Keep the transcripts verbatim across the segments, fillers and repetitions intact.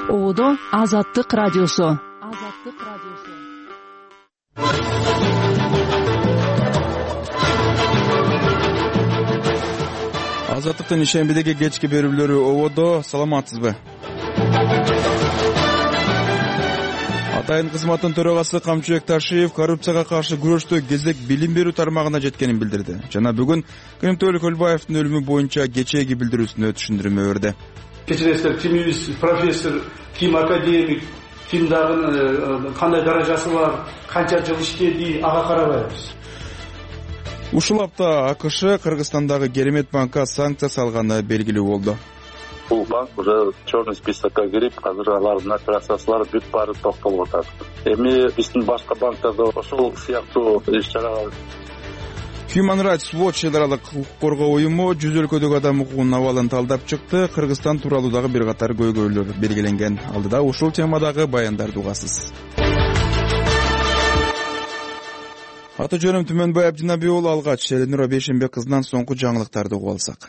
Оодо Азаттык радиосу. Азаттык радиосу. Азаттыктын ишембидеги кечки берүүлөрү ободо. Саламатсызбы? Атайын кызматтын төрагасы Камчыбек Ташиев коррупцияга каршы күрөштө кезек билим берүү тармагына жеткенин билдирди. Жана бүгүн Кремтөөлү Көлбаевдин өлүмү боюнча кечээги билдирүүсүнө түшүндүрмө берди. Кечиресиздер, ким юрист, профессор, ким академик, ким дагы кандай даражасы бар, канча жыл иштеди, ага карабайбыз. Ушул апта АКШ Кыргызстандагы Керемет банкка санкция салганы белгилүү болду. Бул банк уже черный списокко кирип, азыр алардын операциялары бүт баары токтолуп атат. Эми биздин башка банктарда ошол сыяктуу иш-чаралар. Human Rights Watch аралык укук коргоо уюму жүз өлкөдөгү адам укугунун абалын талдап чыкты. Кыргызстан тууралуу дагы бир катар көйгөйлөр белгиленген. Алдыда ушул темадагы баяндарды угасыз. Аты жөнүм Түмөнбай Абдинабий уулу. Алгач Эленура Бейшембек кызынан соңку жаңылыктарды угуп алсак.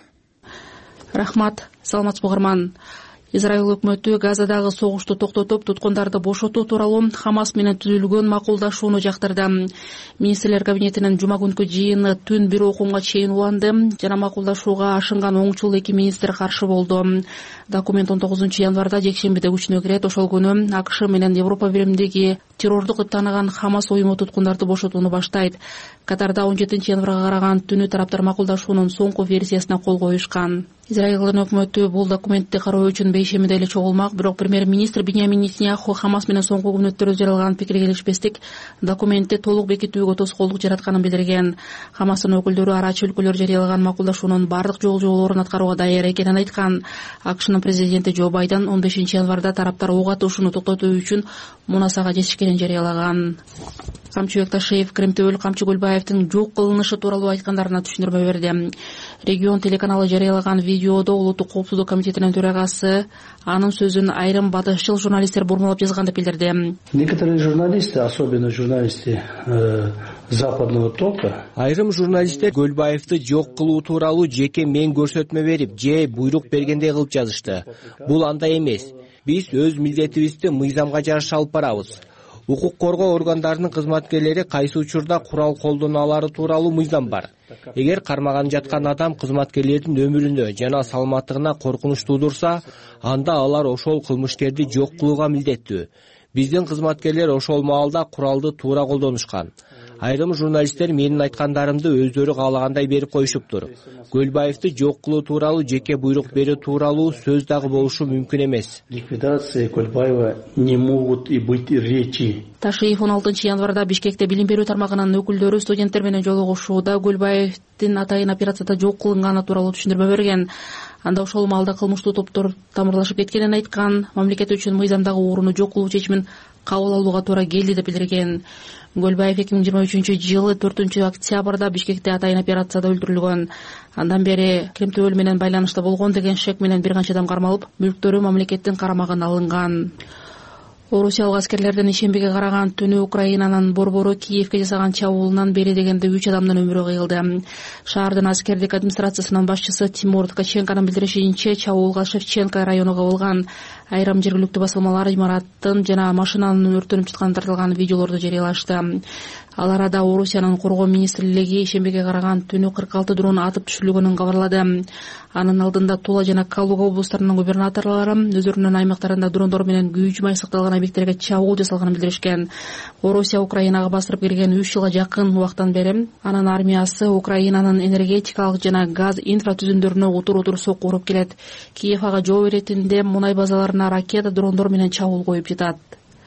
Рахмат, саламатсызбы угарман. Израиль өкмөтү Газадагы согушту токтотуп, туткундарды бошотуу тууралуу Хамас менен түзүлгөн макулдашууну жактырды. Министрлер кабинетинин жума күнкү жыйыны түн бир окумга чейин уланды жана макулдашууга ашынган оңчул эки министр каршы болду. Документ он тогузунчу январда жекшембиде күчүнө кирет. Ошол күнү АКШ менен Европа Биримдиги террордук деп тааныган Хамас уюму туткундарды бошотууну баштайт. Катарда он жетинчи январга караган түнү тараптар макулдашуунун соңку версиясына кол коюшкан. Израилдин өкмөтү бул документти кароо үчүн бейшембиде эле чогулмак, бирок премьер-министр Биньямин Нетаньяху Хамас менен соңку күнөттөрдө жаралган пикирге келишпестик документти толук бекитүүгө тоскоолдук жаратканын билдирген. Хамастын өкүлдөрү арачы өлкөлөр жарыялаган макулдашуунун бардык жол жоболорун аткарууга даяр экенин айткан. АКШнын президенти Джо Байден он бешинчи январда тараптар ок атышууну токтотуу үчүн мунасага жетишкенин жарыялаган. Камчыбек Ташиев Кремтөөлү Камчы Көлбаевдин жок кылынышы тууралуу айткандарына түшүндүрмө берди. Регион телеканалы жарыялаган видеодо Улуттук коопсуздук комитетинин төрагасы анын сөзүн айрым батышчыл журналисттер бурмалап жазган деп билдирди. Некоторые журналисты, особенно журналисты э, западного тока, айрым журналисттер Көлбаевди жок кылуу тууралуу жеке мен көрсөтмө берип, же буйрук бергендей кылып жазышты. Бул андай эмес. Биз өз милдетибизди мыйзамга жараша алып барабыз. Укук коргоо органдарынын кызматкерлери кайсы учурда курал колдоно алары тууралуу мыйзам бар. Эгер кармаган жаткан адам кызматкерлердин өмүрүнө жана саламаттыгына коркунуч туудурса, анда алар ошол кылмышкерди жок кылууга милдеттүү. Биздин кызматкерлер ошол маалда куралды туура колдонушкан. Айрым журналисттер менин айткандарымды өздөрү каалагандай берип коюшуптур. Көлбаевди жок кылуу тууралуу жеке буйрук берүү тууралуу сөз дагы болушу мүмкүн эмес. Ликвидация Көлбаева не могут и быть речи. Ташиев он алтынчы январда Бишкекте билим берүү тармагынын өкүлдөрү студенттер менен жолугушууда Көлбаевдин атайын операцияда жок кылынганы тууралуу түшүндүрмө берген. Анда ошол маалда кылмыштуу топтор тамырлашып кеткенин айткан. Мамлекет үчүн мыйзамдагы орunu жок кылуу чечимин кабыл алууга туура келди деп билдирген. Көлбаев эки миң жыйырма үчүнчү жылы төртүнчү октябрда Бишкекте атайын операцияда өлтүрүлгөн. Андан бери Кремтөөл менен байланышта болгон деген шек менен бир канча адам кармалып, мүлктөрү мамлекеттин карамагына алынган. Орусиялык аскерлердин ишембиге караган түнү Украинанын борбору Киевке жасаган чабуулунан бери дегенде үч адамдын өмүрү кыйылды. Шаардын аскердик администрациясынын башчысы Тимур Ткаченконун билдиришинче, чабуулга Шевченко району кабылган. Айрым жергиликтүү басылмалар имараттын жана машинанын өрттөнүп жатканын тартылган видеолорду жарыялашты. Ал арада Орусиянын коргоо министрлиги ишембиге караган түнү кырк алты дрон атып түшүрүлгөнүн кабарлады. Анын алдында Тула жана Калуга облустарынын губернаторлору өздөрүнүн аймактарында дрондор менен күйүүчү май сакталган объекттерге чабуул жасалганын билдиришкен. Орусия Украинага басырып кирген үч жылга жакын убактан бери анын армиясы Украинанын энергетикалык жана газ инфратүзүмдөрүнө утур-утур сокку уруп келет. Киев ага жооп иретинде мунай базаларына ракета, дрондор менен чабуул коюп жатат.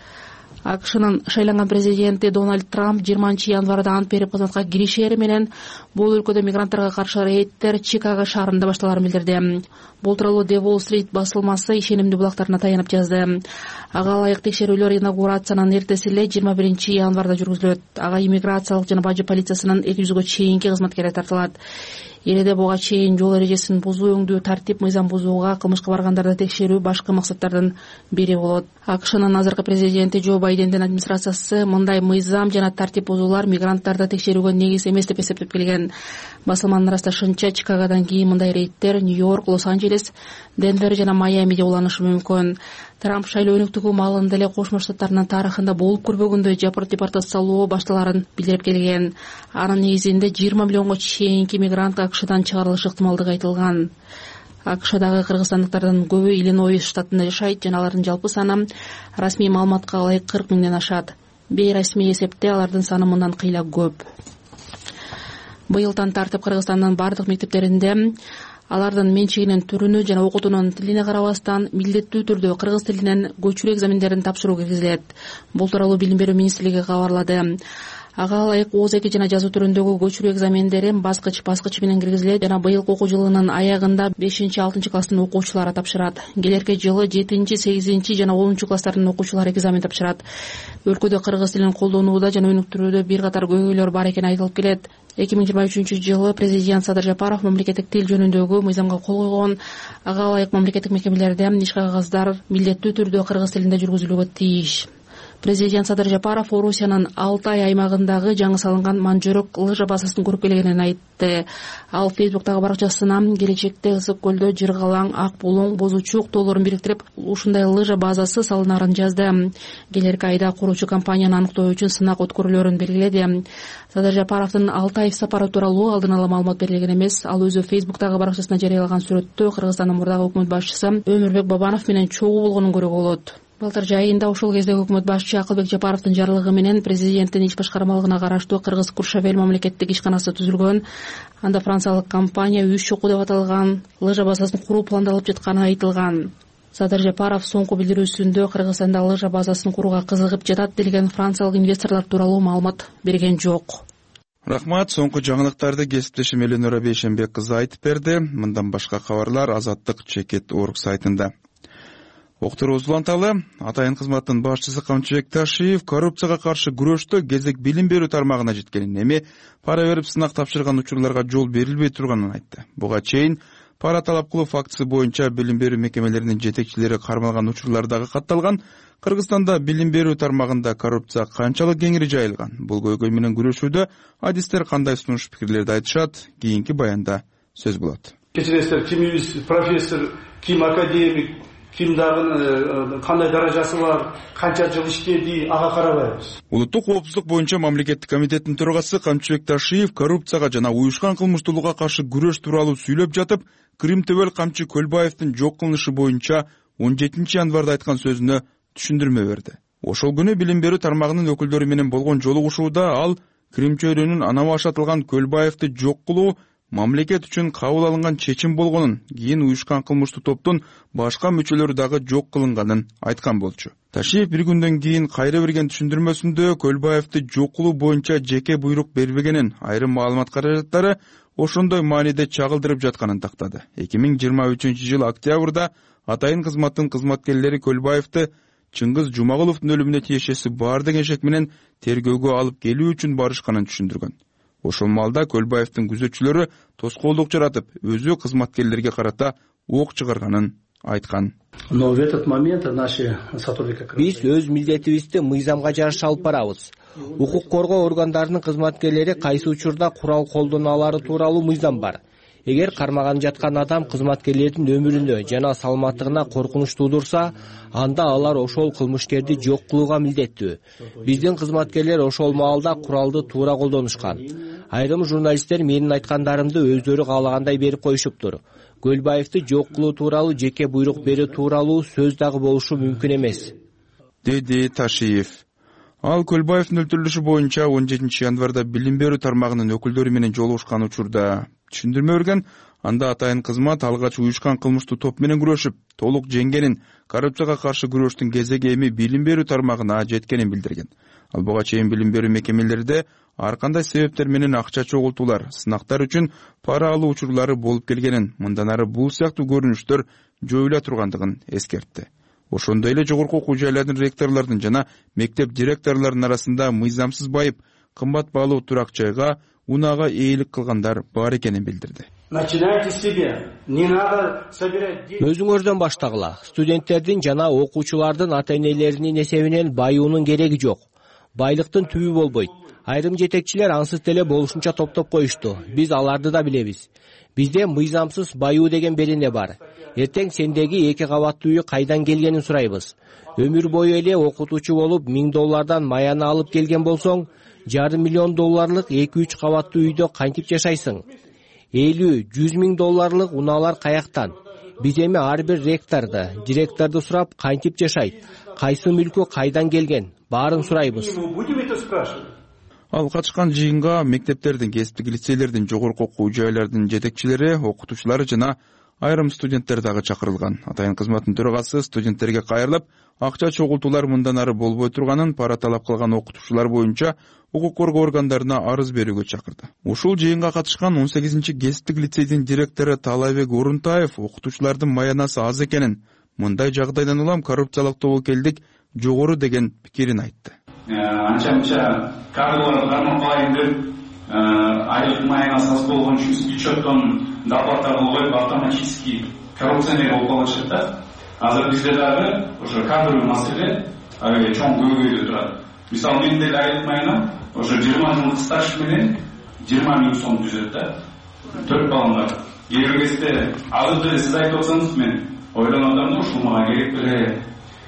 АКШнын шайланган президенти Дональд Трамп жыйырманчы январда ант берип кызматка киришери менен бул өлкөдө мигранттарга каршы рейдтер Чикаго шаарында башталарын билдирди. Бул тууралуу The Wall Street басылмасы ишенимдүү булактарына таянып жазды. Ага ылайык текшерүүлөр инаугурациянын эртеси эле жыйырма биринчи январда жүргүзүлөт. Ага иммиграциялык жана бажы полициясынын эки жүзгө чейинки кызматкери тартылат. элде буга чейин жол эрежесин бузуу, өңдүү, тартип, мыйзам бузууга, кылмышка баргандарды текшерүү башкы максаттардын бири болот. АКШнын азыркы президенти Джо Байдендин администрациясы мындай мыйзам жана тартип бузуулар мигранттарды текшерүүгө негиз эмес деп эсептеп келген. Басылманын ырасташынча, Чикагодон кийин мындай рейдтер Нью-Йорк, Лос-Анджелес, Денвер жана Майамиде уланышы мүмкүн. Трамп шайлоо өнүктүгү маалында эле Кошмо Штаттардын тарыхында болуп көрбөгөндөй депортациялоо башталарын билдирип келген. Анын негизинде жыйырма миллионго чейинки мигрант АКШдан чыгарылышы ыктымалдыгы айтылган. АКШдагы кыргызстандыктардын көбү Иллинойс штатында жашайт жана алардын жалпы саны расмий маалыматка ылайык кырк миңден ашат. Бейрасмий эсепте алардын саны мындан кыйла көп. Быйылдан тартып Кыргызстандын бардык мектептеринде алардын менчигинин түрүнө жана окутуунун тилине карабастан милдеттүү түрдө кыргыз тилинен көчүрүү экзамендерин тапшыруу киргизилет. Бул тууралуу Билим берүү министрлиги кабарлады. Ага ылайык Оз эки жана жазуу түрүндөгү көчүрүү экзамендери баскыч баскыч менен киргизилет жана быйылкы окуу жылынын аягында бешинчи алтынчы класстын окуучулары тапшырат. Келерки жылы жетинчи сегизинчи жана онунчу класстардын окуучулары экзамен тапшырат. Өлкөдө кыргыз тилин колдонууда жана өнүктүрүүдө бир катар көйгөйлөр бар экени айтылып келет. эки миң жыйырма үчүнчү жылы президент Садыр Жапаров мамлекеттик тил жөнүндөгү мыйзамга кол койгон. Ага ылайык мамлекеттик мекемелерде иш кагаздар милдеттүү түрдө кыргыз тилинде жүргүзүлүүгө тийиш. Президент Садыр Жапаров Орусиянын Алтай аймагындагы жаңы салынган Манжөрөк лыжа базасын көрүп келгенин айтты. Ал Фейсбуктагы баракчасына келечекте Ысык көлдө Жыргалаң, Ак Булуң, Бозучук тоолорун бириктирип ушундай лыжа базасы салынарын жазды. Келерки айда куруучу компанияны аныктоо үчүн сынак өткөрүлөрүн белгиледи. Садыр Жапаровдун Алтай сапары тууралуу алдын ала маалымат берилген эмес. Ал өзү Фейсбуктагы баракчасына жарыялаган сүрөттө Кыргызстандын мурдагы өкмөт башчысы Өмүрбек Бабанов менен чогуу болгонун көрүүгө болот. Былтыр жайында ошол кездеги өкмөт башчы Акылбек Жапаровдун жарлыгы менен президенттин ич башкармалыгына караштуу Кыргыз Куршавел мамлекеттик ишканасы түзүлгөн. Анда франциялык компания Үч чокуу деп аталган лыжа базасын куруу пландалып жатканы айтылган. Садыр Жапаров соңку билдирүүсүндө Кыргызстанда лыжа базасын курууга кызыгып жатат делген франциялык инвесторлор тууралуу маалымат берген жок. Рахмат. Соңку жаңылыктарды кесиптешим Эленора Бейшенбек кызы айтып берди. Мындан башка кабарлар Азаттык чекит орг сайтында. Октурубуз уланталы. Атайын кызматтын башчысы Камчыбек Ташиев коррупцияга каршы күрөштө кезек билим берүү тармагына жеткенин, эми пара берип сынак тапшырган учурларга жол берилбей турганын айтты. Буга чейин пара талап кылуу фактысы боюнча билим берүү мекемелеринин жетекчилери кармалган учурлардагы катталган. Кыргызстанда билим берүү тармагында коррупция канчалык кеңири жайылган? Бул көйгөй менен күрөшүүдө адистер кандай сунуш пикирлерди айтышат? Кийинки баянда сөз болот. Кечиресиздер, кимибиз профессор, ким академик, ким дагы кандай даражасы бар, канча жыл иштеди, ага карабайбыз. Улуттук коопсуздук боюнча мамлекеттик комитеттин төрагасы Камчыбек Ташиев коррупцияга жана уюшкан кылмыштуулукка каршы күрөш тууралуу сүйлөп жатып, Крим төбөл Камчы Көлбаевдин жок кылынышы боюнча он жетинчи январда айткан сөзүнө түшүндүрмө берди. Ошол күнү билим берүү тармагынын өкүлдөрү менен болгон жолугушууда ал Крим чөйрөнүн анабы ашатылган Көлбаевди жок кылуу мамлекет үчүн кабыл алынган чечим болгонун, кийин уюшкан кылмыштуу топтун башка мүчөлөрү дагы жок кылынганын айткан болчу. Ташиев бир күндөн кийин кайра берген түшүндүрмөсүндө Көлбаевди жок кылуу боюнча жеке буйрук бербегенин, айрым маалымат каражаттары ошондой мааниде чагылдырып жатканын тактады. эки миң жыйырма үчүнчү жыл октябрда атайын кызматтын кызматкерлери Көлбаевди Чыңгыз Жумагуловдун өлүмүнө тиешеси бар деген шек менен тергөөгө алып келүү үчүн барышканын түшүндүргөн. Ошол малда Көлбаевдин күзөтчүлөрү тоскоолдук жаратып, өзү кызматкерлерге карата ок чыгарганын айткан. Но в этот момент наши сотрудники Биз өз милдетибизди мыйзамга жараша алып барабыз. Укук коргоо органдарынын кызматкерлери кайсы учурда курал колдоно алары тууралуу мыйзам бар. Эгер кармаган жаткан адам кызматкерлердин өмүрүнө жана саламаттыгына коркунуч туудурса, анда алар ошол кылмышкерди жок кылууга милдеттүү. Биздин кызматкерлер ошол маалда куралды туура колдонушкан. Айрым журналисттер менин айткандарымды өздөрү каалагандай берип коюшуптур. Көлбаевди жок кылуу тууралуу жеке буйрук берүү тууралуу сөз дагы болушу мүмкүн эмес, деди Ташиев. Ал Көлбаевдин өлтүрүлүшү боюнча он жетинчи январда билим берүү тармагынын өкүлдөрү менен жолугушкан учурда түшүндүрмө берген. Анда атайын кызмат алгач уюшкан кылмыштуу топ менен күрөшүп, толук жеңгенин, коррупцияга каршы күрөштүн кезеги эми билим берүү тармагына жеткенин билдирген. Ал буга чейин билим берүү мекемелеринде ар кандай себептер менен акча чогултуулар, сынактар үчүн пара алуу учурлары болуп келгенин, мындан ары бул сыяктуу көрүнүштөр жоюла тургандыгын эскертти. Ошондой эле жогорку окуу жайлардын ректорлордун жана мектеп директорлорунун арасында мыйзамсыз байып, кымбат баалуу турак жайга унаага ээлик кылгандар бар экенин билдирди. Начинайте себе, не надо собирать деньги. Өзүңөрдөн баштагыла. Студенттердин жана окуучулардын ата-энелеринин эсебинен байуунун кереги жок. Байлыктын түбү болбойт. Айрым жетекчилер ансыз деле болушунча топтоп коюшту. Биз аларды да билебиз. Бизде мыйзамсыз байуу деген берене бар. Эртең сендеги эки кабаттуу үй кайдан келгенин сурайбыз. Өмүр бою эле окутуучу болуп миң доллардан маяны алып келген болсоң, жарым миллион долларлык эки үч кабаттуу үйдө кантип жашайсың? элүү жүз миң долларлык унаалар каяктан? Биз эми ар бир ректорду, директорду сурап кантип жашайт? Кайсы мүлкү кайдан келген? Баарын сурайбыз. Ал катышкан жыйынга мектептердин, кесиптик лицейлердин, жогорку окуу жайлардын жетекчилери, окутуучулары жана айрым студенттер дагы чакырылган. Атайын кызматтын төрагасы студенттерге кайрылып, акча чогултуулар мындан ары болбой турганын, пара талап кылган окутуучулар боюнча укук коргоо органдарына арыз берүүгө чакырды. Ушул жыйынга катышкан он сегизинчи кесиптик лицейдин директору Таалайбек Орунтаев окутуучулардын маянасы аз экенин, мындай жагдайдан улам коррупциялык тобокелдик жогору деген пикирин айтты. Анча-мынча кадрлар кармакпайын деп, айлык маянасы аз болгон үчүн бюджеттон доплатаны коюп автоматически коррупционер болуп калышат да. Азыр бизде дагы уже кадровый маселе аябай чоң көйгөйдө турат. Мисалы мен деле айлык маянам уже жыйырма жылдык стаж менен жыйырма миң сом түзөт да. Төрт балам бар. Эгер кезде азыр деле сиз айтып атсаңыз, мен ойлонуп атам да, ушул мага керек беле.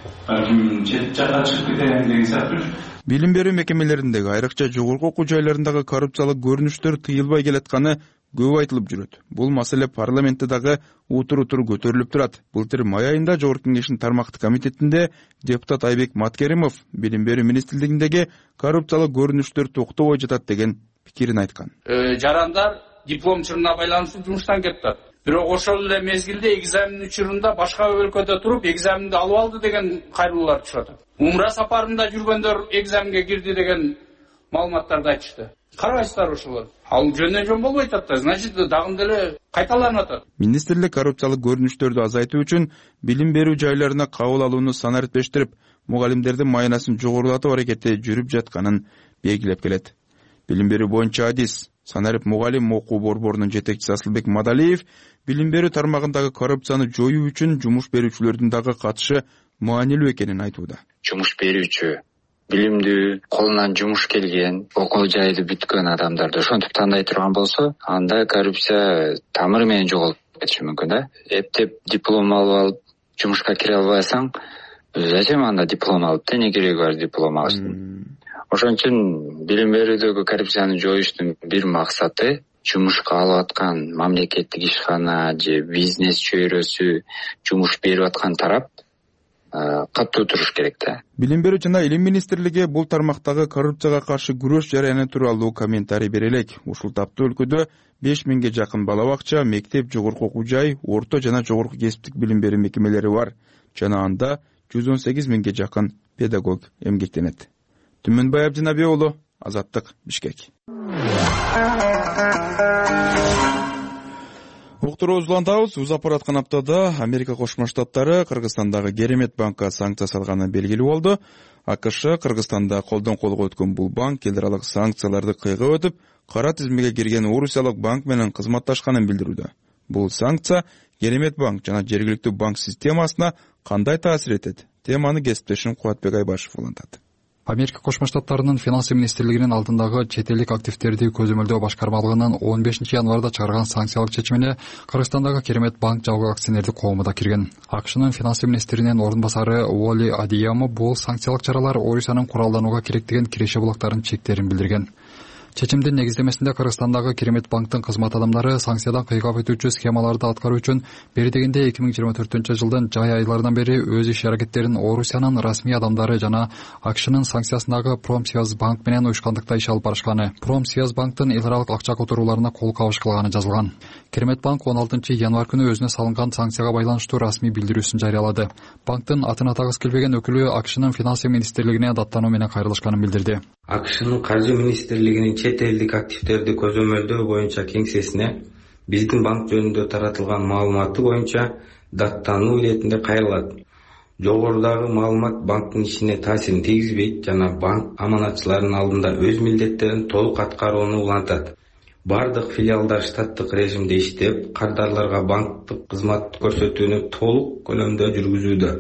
Балким чет жакка чыгып кетем деген сыяктуу. Билим берүү мекемелериндеги, айрыкча жогорку окуу жайларындагы коррупциялык көрүнүштөр тыйылбай келатканы көп айтылып жүрөт. Бул маселе парламентте дагы утур-утур көтөрүлүп турат. Былтыр май айында Жогорку Кеңештин тармактык комитетинде депутат Айбек Маткеримов билим берүү министрлигиндеги коррупциялык көрүнүштөр токтобой жатат деген пикирин айткан. Жарандар диплом чырына байланыштуу жумуштан кетти. Бирок ошол эле мезгилде экзамен учурунда башка өлкөдө туруп экзаменди алып алды деген кайрылуулар чыгат. Умра сапарында жүргөндөр экзаменге кирди деген маалыматтарды айтышты. Карабайсыздар ошолор. Ал жөндөн жөн болбой атат да, значит дагы деле кайталанып атат. Министрлик коррупциялык көрүнүштөрдү азайтуу үчүн билим берүү жайларына кабыл алууну санариптештирип, мугалимдердин маянасынын жогорулатуу аракети жүрүп жатканын белгилеп келет. Билим берүү боюнча адис Санарип мугалим окуу борборунун жетекчиси Асылбек Мадалиев билим берүү тармагындагы коррупцияны жоюу үчүн жумуш берүүчүлөрдүн дагы катышы маанилүү экенин айтууда. Жумуш берүүчү, билимдүү, колунан жумуш келген, окуу жайды бүткөн адамдарды ошентип тандай турган болсо, анда коррупция тамыры менен жоголуп кетиши мүмкүн да. Эптеп диплом алып алып, жумушка кире албасаң, зачем анда диплом алып, эмне кереги бар диплом алыштын? Ошон үчүн билим берүүдөгү коррупцияны жоюштун бир максаты жумушка алып аткан мамлекеттик ишкана же бизнес чөйрөсү жумуш берип аткан тарап катуу туруш керек да. Билим берүү жана илим министрлиги бул тармактагы коррупцияга каршы күрөш жараяны тууралуу комментарий бере элек. Ушул таптуу өлкөдө беш миңге жакын бала бакча, мектеп, жогорку окуу жай, орто жана жогорку кесиптик билим берүү мекемелери бар. Жана анда жүз он сегиз миңге жакын педагог эмгектенет. Түмөнбай Абдинаби уулу, Азаттык, Бишкек. Уктуруу улантабыз. Узап бараткан аптада Америка Кошмо Штаттары Кыргызстандагы Керемет банкка санкция салганы белгилүү болду. АКШ Кыргызстанда колдон колго өткөн бул банк эл аралык санкцияларды кыйгап өтүп, кара тизмеге кирген Орусиялык банк менен кызматташканын билдирүүдө. Бул санкция Керемет банк жана жергиликтүү банк системасына кандай таасир этет? Теманы кесиптешим Кубатбек Айбашев улантат. Америка Кошмо Штаттарынын финансы министрлигинин алдындагы чет элдик активдерди көзөмөлдөө башкармалыгынын он бешинчи январда чыгарган санкциялык чечимине Кыргызстандагы Керемет банк жалгы акционердик коому да кирген. АКШнын финансы министринин орун басары Уолли Адиямо бул санкциялык чаралар Орусиянын куралданууга керектеген киреше булактарын чектерин билдирген. Чечимдин негиздемесинде Кыргызстандагы Керемет банктын кызмат адамдары санкциядан кыйгап өтүүчү схемаларды аткаруу үчүн бери дегенде эки миң жыйырма төртүнчү жылдын жай айларынан бери өз иш аракеттерин Орусиянын расмий адамдары жана АКШнын санкциясындагы Промсвязь банк менен уюшкандыкта иш алып барышканы, Промсвязь банктын эл аралык акча которууларына кол кабыш кылганы жазылган. Керемет банк он алтынчы январь күнү өзүнө салынган санкцияга байланыштуу расмий билдирүүсүн жарыялады. Банктын атын атагыс келбеген өкүлү АКШнын финансы министрлигине даттануу менен кайрылышканын билдирди. АКШнын каржы министрлигинин чет элдик активдерди көзөмөлдөө боюнча кеңсесине биздин банк жөнүндө таратылган маалыматы боюнча даттануу иретинде кайрылат. Жогорудагы маалымат банктын ишине таасирин тийгизбейт жана банк аманатчылардын алдында өз милдеттерин толук аткарууну улантат. Бардык филиалдар штаттык режимде иштеп, кардарларга банктык кызмат көрсөтүүнү толук көлөмдө жүргүзүүдө.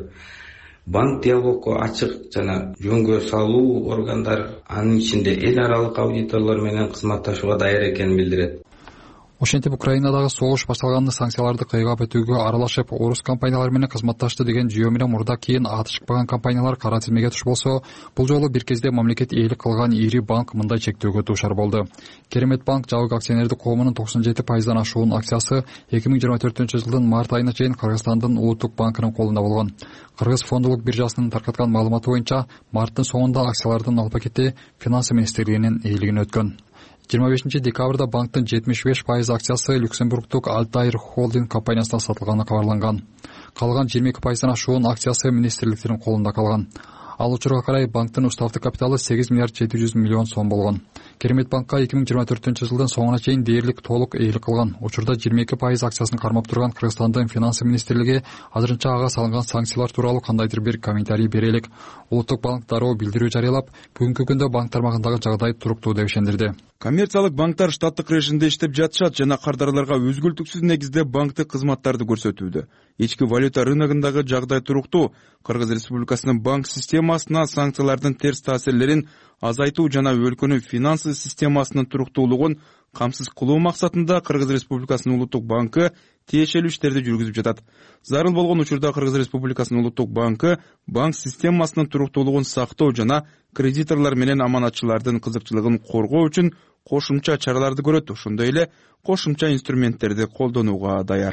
Банк диалогго ачык жана жөнгө салуу органдар, анын ичинде эл аралык аудиторлор менен кызматташууга даяр экенин билдирет. Ошентип Украинадагы согуш башталганда санкцияларды кыйгап өтүүгө аралашып, орус компаниялары менен кызматташты деген жүйө менен мурда кийин аты чыкпаган компаниялар кара тизмеге туш болсо, бул жолу бир кезде мамлекет ээлик кылган ири банк мындай чектөөгө дуушар болду. Керемет банк жабык акционердик коомунун токсон жети пайыздан ашуун акциясы эки миң жыйырма төртүнчү жылдын март айына чейин Кыргызстандын Улуттук банкынын колунда болгон. Кыргыз фондулук биржасынын таркаткан маалыматы боюнча, марттын соңунда акциялардын ал пакети Финансы министрлигинин ээлигине өткөн. жыйырма бешинчи декабрда банктын жетимиш беш пайыз акциясы Люксембургтук Альтаир холдинг компаниясына сатылганы кабарланган. Калган жыйырма эки пайыздан ашуун акциясы министрликтердин колунда калган. Ал учурга карай банктын уставдык капиталы сегиз миллиард жети жүз миллион сом болгон. Керемет банкка эки миң жыйырма төртүнчү жылдын соңуна чейин дээрлик толук ээлик кылган. Учурда жыйырма эки пайыз акциясын кармап турган Кыргызстандын Финансы министрлиги азырынча ага салынган санкциялар тууралуу кандайдыр бир комментарий бере элек. Улуттук банк дароо билдирүү жарыялап, бүгүнкү күндө банк тармагындагы жагдай туруктуу деп ишендирди. Коммерциялык банктар штаттык режимде иштеп жатышат жана кардарларга өзгөлтүксүз негизде банктык кызматтарды көрсөтүүдө. Ички валюта рыногундагы жагдай туруктуу. Кыргыз Республикасынын банк системасына санкциялардын терс таасирлерин азайтуу жана өлкөнүн финансы системасынын туруктуулугун камсыз кылуу максатында Кыргыз Республикасынын Улуттук банкы тиешелүү иштерди жүргүзүп жатат. Зарыл болгон учурда Кыргыз Республикасынын Улуттук банкы банк системасынын туруктуулугун сактоо жана кредиторлор менен аманатчылардын кызыкчылыгын коргоо үчүн кошумча чараларды көрөт, ошондой эле кошумча инструменттерди колдонууга даяр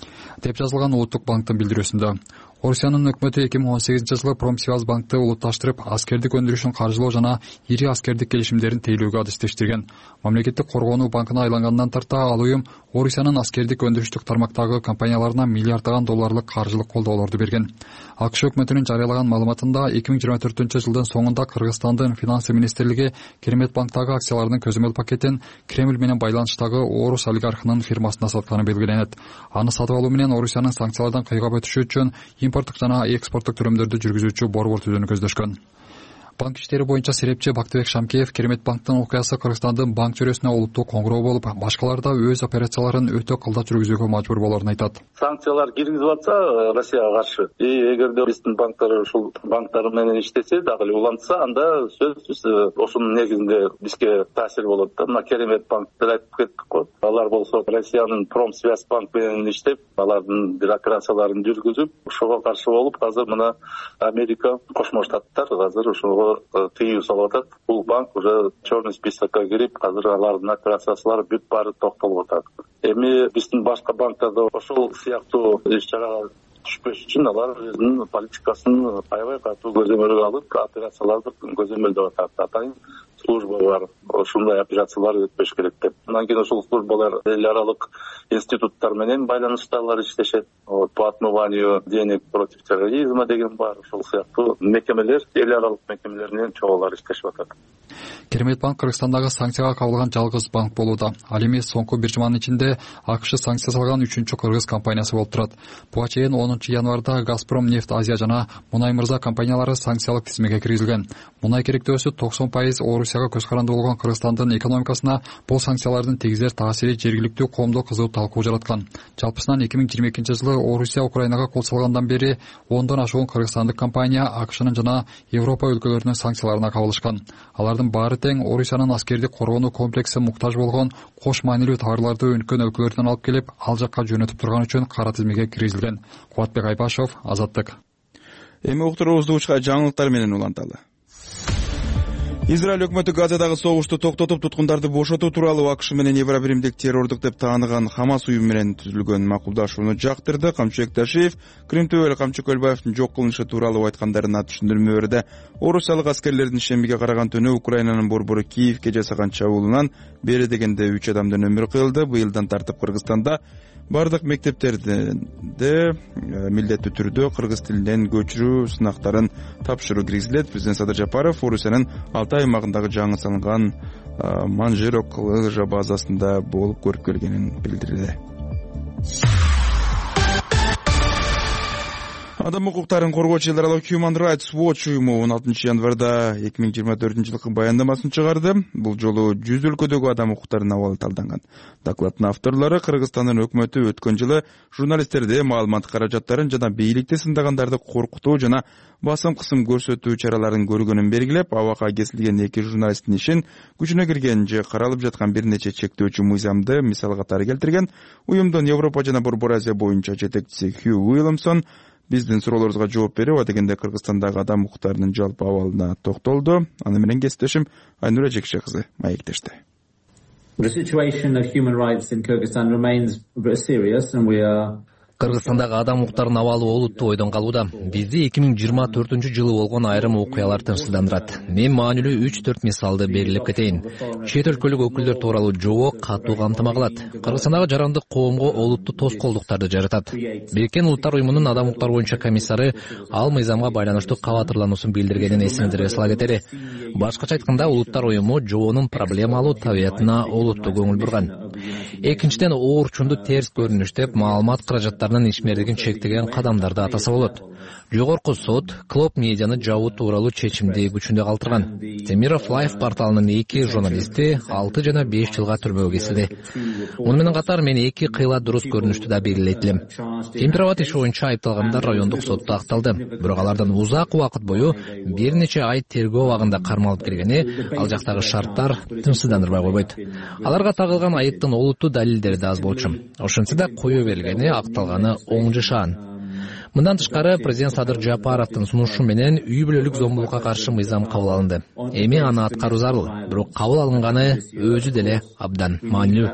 деп жазылган Улуттук банктын билдирүүсүндө. Орусиянын өкмөтү эки миң он сегизинчи жылы Промсвязбанкты улутташтырып, аскердик өндүрүшүн каржылоо жана ири аскердик келишимдерин тейлөөгө адистештирген. Мамлекеттик коргоонуу банкына айлангандан тарта ал уюм Орусиянын аскердик өндүрүштүк тармактагы компанияларына миллиарддаган долларлык каржылык колдоолорду берген. АКШ өкмөтүнүн жарыялаган маалыматында эки миң жыйырма төртүнчү жылдын соңунда Кыргызстандын Финансы министрлиги Керемет банктагы акциялардын көзөмөл пакетин Кремль менен байланыштагы орус олигархынын фирмасына сатканы белгиленет. Аны сатып алуу менен Орусиянын санкциялардан кыйгап өтүшү үчүн импорттук жана экспорттук төрөмдөрдү жүргүзүүчү борбор түзүүнү көздөшкөн. Банк иштери боюнча серепчи Бактыбек Шамкеев Керемет банктын окуясы Кыргызстандын банк чөйрөсүнө олуттуу коңгуроо болуп, башкалар да өз операцияларын өтө кылдат жүргүзүүгө мажбур болоорун айтат. Санкциялар киргизип атса Россияга каршы, и эгерде биздин банктар ушул банктар менен иштесе, дагы эле улантса, анда сөзсүз ошонун негизинде бизге таасир болот да. Мына Керемет банктар айтып кеттик го. Алар болсо Россиянын Промсвязбанк менен иштеп, алардын бир операцияларын жүргүзүп, ошого каршы болуп, азыр мына Америка, Кошмо Штаттар азыр ошого тыюу салып атат. Бул банк уже черный списокко кирип, азыр алардын операциялары бүт баары токтолуп атат. Эми биздин башка банктарда ошол сыяктуу иш-чарага түшпөш үчүн алар өзүнүн политикасын аябай катуу көзөмөлгө алып, операцияларды көзөмөлдөп атат. Атайын служба бар, ушундай операциялар өтпөш керек деп. Андан кийин ошол службалар эл аралык институттар менен байланыштагылар иштешет. По отмыванию денег против терроризма деген бар, ошол сыяктуу мекемелер, эл аралык мекемелер менен чогулар иштешип атат. Керемет банк Кыргызстандагы санкцияга кабылган жалгыз банк болууда. Ал эми соңку бир жуманын ичинде АКШ санкция салган үчүнчү кыргыз компаниясы болуп турат. Буга чейин онунчу январда Газпром нефть Азия жана Мунай Мырза компаниялары санкциялык тизмеге киргизилген. Мунай керектөөсү токсон пайыз Орусияга көз каранды болгон Кыргызстандын экономикасына бул санкциялардын тийгизер таасири жергиликтүү коомдо кызуу талкуу жараткан. Жалпысынан эки миң жыйырма экинчи жылы Орусия Украинага кол салгандан бери ондон ашуун кыргызстандык компания АКШнын жана Европа өлкөлөрүнүн санкцияларына кабылышкан. Алардын баары тең Орусиянын аскердик коргонуу комплекси муктаж болгон кош маанилүү товарларды өнүккөн өлкөлөрдөн алып келип, ал жакка жөнөтүп турган үчүн кара тизмеге киргизилген. Кубатбек Айбашев, Азаттык. Эми уктуруубузду жаңылыктар менен уланталы. Израиль өкмөтү Газадагы согушту токтотуп, туткундарды бошотуу тууралуу АКШ менен Евробиримдик террордук деп тааныган Хамас уюму менен түзүлгөн макулдашууну жактырды. Камчыбек Ташиев Крим Төбөлү Камчы Көлбаевдин жок кылынышы тууралуу айткандарына түшүндүрмө берди. Орусиялык аскерлердин ишемиге караган түнү Украинанын борбору Киевге жасаган чабуулунан бери дегенде үч адамдын өмүрү кыйылды. Быйылдан тартып Кыргызстанда бардык мектептерде милдеттүү түрдө кыргыз тилинен көчүрүү сынактарын тапшыруу киргизилет. Президент Садыр Жапаров Орусиянын Алтай аймагындагы жаңы салынган Манжерок лыжа базасында болуп көрүп келгенин билдирди. Адам укуктарын коргоочу эл аралык Human Rights Watch уюму он алтынчы январда эки миң жыйырма төртүнчү жылкы баяндамасын чыгарды. Бул жолу жүз өлкөдөгү адам укуктарынын абалы талданган. Докладдын авторлору Кыргызстандын өкмөтү өткөн жылы журналисттерди, маалымат каражаттарын жана бийликти сындагандарды коркутуу жана басым кысым көрсөтүү чараларын көргөнүн белгилеп, абакка кесилген эки журналисттин ишин күчүнө кирген же каралып жаткан бир нече чектөөчү мыйзамды мисал катары келтирген. Уюмдун Европа жана Борбор Азия боюнча жетекчиси Хью Уильямсон биздин суроолорубузга жооп берип, адегенде Кыргызстандагы адам укуктарынын жалпы абалына токтолду. Аны менен кесиптешим Айнура Жекше кызы маектешти. The situation of human rights in Kyrgyzstan remains very serious and we are Кыргызстандагы адам укуктарынын абалы олуттуу ойдон калууда. Бизди эки миң жыйырма төртүнчү жылы болгон айрым окуялар тынчсыздандырат. Мен маанилүү үч төрт мисалды белгилеп кетейин. Чет өлкөлүк өкүлдөр тууралуу жобо катуу камтыма кылат. Кыргызстандагы жарандык коомго олуттуу тоскоолдуктарды жаратат. Бириккен Улуттар уюмунун адам укуктары боюнча комиссары ал мыйзамга байланыштуу кабатырлануусун билдиргенин эсиңиздерге сала кетели. Башкача айтканда, Улуттар уюму жобонун проблемалуу табиятына олуттуу көңүл бурган. Экинчиден, оорчунду терс көрүнүштеп, маалымат каражаттарынын ишмердигин чектеген кадамдарды атаса болот. Жогорку сот Клоп медианы жабуу тууралуу чечимди күчүндө калтырган. Темиров Лайф порталынын эки журналисти алты жана беш жылга түрмөгө кесилди. Муну менен катар мен эки кыйла дурус көрүнүштү да белгилейт элем. Темироват иши боюнча айыпталгандар райондук сотто акталды. Бирок алардан узак убакыт бою бир нече ай тергөө абагында кармалып келгени ал жактагы шарттар тынчсыздандырбай койбойт. Аларга тагылган айыптын олуттуу далилдери да аз болчу. Ошентсе да кое берилгени, акталганы оң жашаан. Мындан тышкары, президент Садыр Жапаровдун сунушу менен үй бүлөлүк зомбулукка каршы мыйзам кабыл алынды. Эми аны аткаруу зарыл, бирок кабыл алынганы өзү деле абдан маанилүү.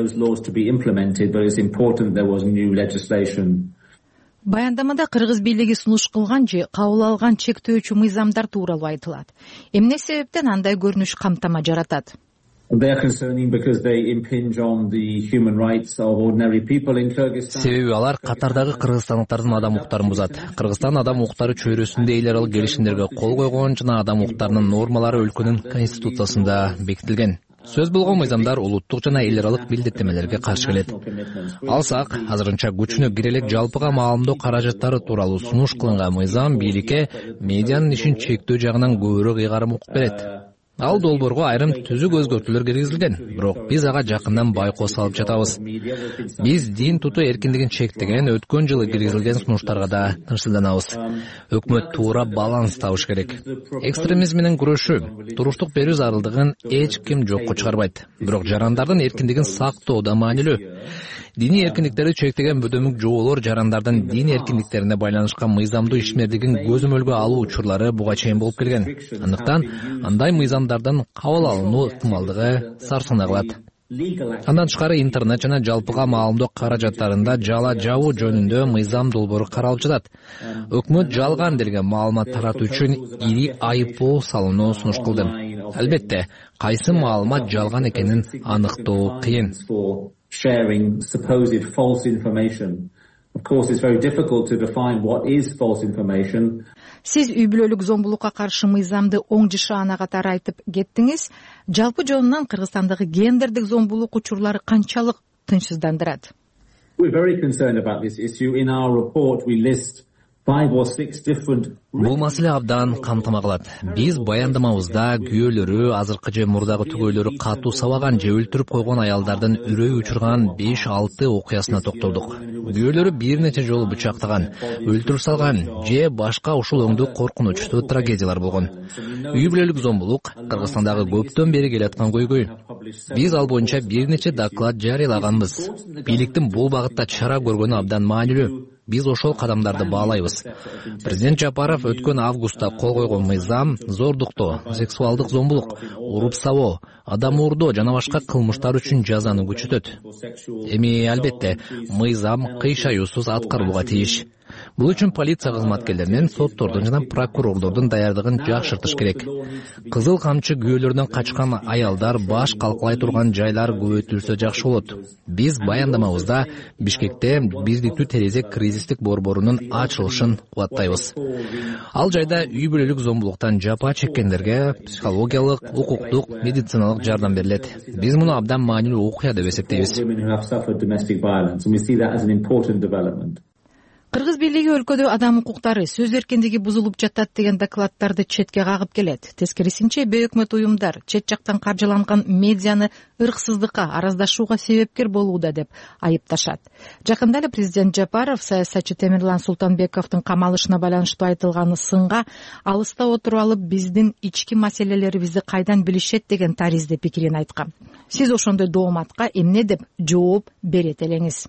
Баяндамада кыргыз бийлиги сунуш кылган же кабыл алган чектөөчү мыйзамдар тууралуу айтылат. Эмне себептен андай көрүнүш камтама жаратат? Себеби алар катардагы кыргызстандыктардын адам укуктарын бузат. Кыргызстан адам укуктары чөйрөсүндө эл аралык келишимдерге кол койгон жана адам укуктарынын нормалары өлкөнүн конституциясында бекитилген. Сөз болгон мыйзамдар улуттук жана эл аралык билдирмелерге каршы келет. Алсак, азырынча күчүнө кире элек жалпыга маалымдоо каражаттары тууралуу сунуш кылынган мыйзам бийликке медианын ишин чектөө жагынан көбүрөөк ыйгарым укук берет. Ал долбоорго айрым түзүк өзгөртүүлөр киргизилген, бирок биз ага жакындан байкоо салып жатабыз. Биз дин тутуу эркиндигин чектеген өткөн жылы киргизилген сунуштарга да тынчсызданабыз. Өкмөт туура баланс табыш керек. Экстремизм менен күрөшүү, туруштук берүү зарылдыгын эч ким жокко чыгарбайт. Бирок жарандардын эркиндигин сактоо да маанилүү. Диний эркиндиктерди чектеген бөдөмүк жоболор жарандардын дин эркиндиктерине байланышкан мыйзамдуу ишмердигин көзөмөлгө алуу учурлары буга чейин болуп келген. Андыктан андай мыйзамдардын кабыл алынуу ыктымалдыгы сарсына кылат. Андан тышкары интернет жана жалпыга маалымдоо каражаттарында жала жабуу жөнүндө мыйзам долбоору каралып жатат. Өкмөт жалган делген маалымат таратуу үчүн ири айыппул салууну сунуш кылды. Албетте, кайсы маалымат жалган экенин аныктоо кыйын. Sharing supposed false information. Of course, it's very difficult to define what is false information. Сиз үй бүлөлүк зомбулукка каршы мыйзамды оң жашаана катары айтып кеттиңиз. Жалпы жонунан Кыргызстандагы гендердик зомбулук учурлары канчалык тынчсыздандырат? We're very concerned about this issue. In our report, we list five or six different. Бул маселе абдан камтыма кылат. Биз баяндамабызда күйөөлөрү, азыркы же мурдагы түгөйлөрү катуу сабаган же өлтүрүп койгон аялдардын үрөй учурган беш алты окуясына токтолдук. Күйөөлөрү бир нече жолу бычактаган, өлтүрүп салган же башка ушул өңдүү коркунучтуу трагедиялар болгон. Үй бүлөлүк зомбулук Кыргызстандагы көптөн бери келаткан көйгөй. Биз ал боюнча бир нече доклад жарыялаганбыз. Бийликтин бул багытта чара көргөнү абдан маанилүү. Биз ошол кадамдарды баалайбыз. Президент Жапаров өткөн августта кол койгон мыйзам зордуктоо, сексуалдык зомбулук, уруп сабоо, адам уурдоо жана башка кылмыштар үчүн жазаны күчөтөт. Эми албетте мыйзам кыйшаюусуз аткарылууга тийиш. Бул үчүн полиция кызматкерлеринин, соттордун жана прокурорлордун даярдыгын жакшыртыш керек. Кызыл камчы күйөөлөрдөн качкан аялдар баш калкалай турган жайлар көбөйтүлсө жакшы болот. Биз баяндамабызда Бишкекте биздиктүү терезе кризистик борборунун ачылышын кубаттайбыз. Ал жайда үй бүлөлүк зомбулуктан жапа чеккендерге психологиялык, укуктук, медициналык жардам берилет. Биз муну абдан маанилүү окуя деп эсептейбиз. Кыргыз бийлиги өлкөдө адам укуктары, сөз эркиндиги бузулуп жатат деген докладдарды четке кагып келет. Тескерисинче, бейөкмөт уюмдар чет жактан каржыланган медианы ырксыздыкка, араздашууга себепкер болууда деп айыпташат. Жакында эле президент Жапаров саясатчы Темирлан Султанбековдун камалышына байланыштуу айтылган сынга алыста отуруп алып биздин ички маселелерибизди кайдан билишет деген таризде пикирин айткан. Сиз ошондой дооматка эмне деп жооп берет элеңиз?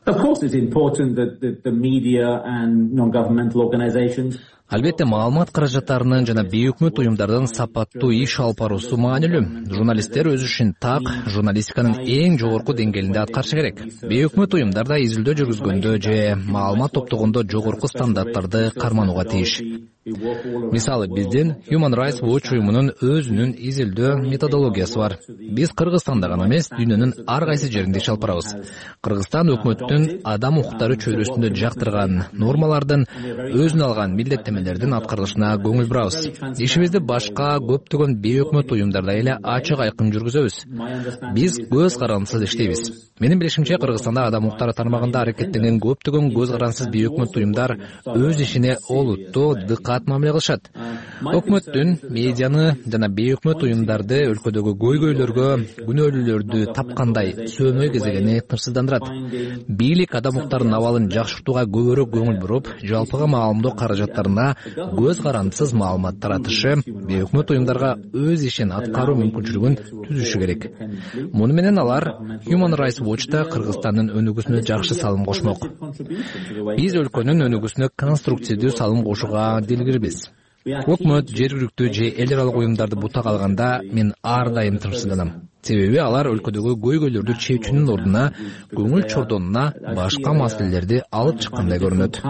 Албетте, маалымат каражаттарынын жана бейөкмөт уюмдардын сапаттуу иш алып баруусу маанилүү. Журналисттер өз ишин так, журналистиканын эң жогорку деңгээлинде аткарышы керек. Бейөкмөт уюмдар да изилдөө жүргүзгөндө же маалымат топтогондо жогорку стандарттарды карманууга тийиш. Мисалы, биздин Human Rights Watch уюмунун өзүнүн изилдөө методологиясы бар. Биз Кыргызстанда гана эмес, дүйнөнүн ар кайсы жеринде иш алып барабыз. Кыргызстан өкмөттүн адам укуктары чөйрөсүндө жактырган нормалардын, өзүнө алган милдеттемелердин аткарылышына көңүл бурабыз. Ишибизди башка көптөгөн бейөкмөт уюмдарда эле ачык айкын жүргүзөбүз. Биз көз карандысыз иштейбиз. Менин билишимче, Кыргызстанда адам укуктары тармагында аракеттенген көптөгөн көз карандысыз бейөкмөт уюмдар өз ишине олуттуу, дыкат мамиле кылышат. Өкмөттүн медианы жана бейөкмөт уюмдарды өлкөдөгү көйгөйлөргө, күнөөлүүлөрдү тапкандай сөөмөй кезегени тынчсыздандырат. Бийлик адам укуктарынын абалын жакшыртууга көбүрөөк көңүл буруп, жалпыга маалымдоо каражаттарына көз карандысыз маалымат таратышы, бейөкмөт уюмдарга өз ишин аткаруу мүмкүнчүлүгүн түзүшү керек. Муну менен алар Human Rights Watch'та Кыргызстандын өнүгүүсүнө жакшы салым кошмок. Биз өлкөнүн өнүгүүсүнө конструктивдүү салым кошууга дилгирбиз. Өкмөт, жергиликтүү же эл аралык уюмдарды бутак алганда мен ар дайым тынчсызданам. Себеби алар өлкөдөгү көйгөйлөрдү чечүүнүн ордуна көңүл чордонуна башка маселелерди алып чыккандай көрүнөт.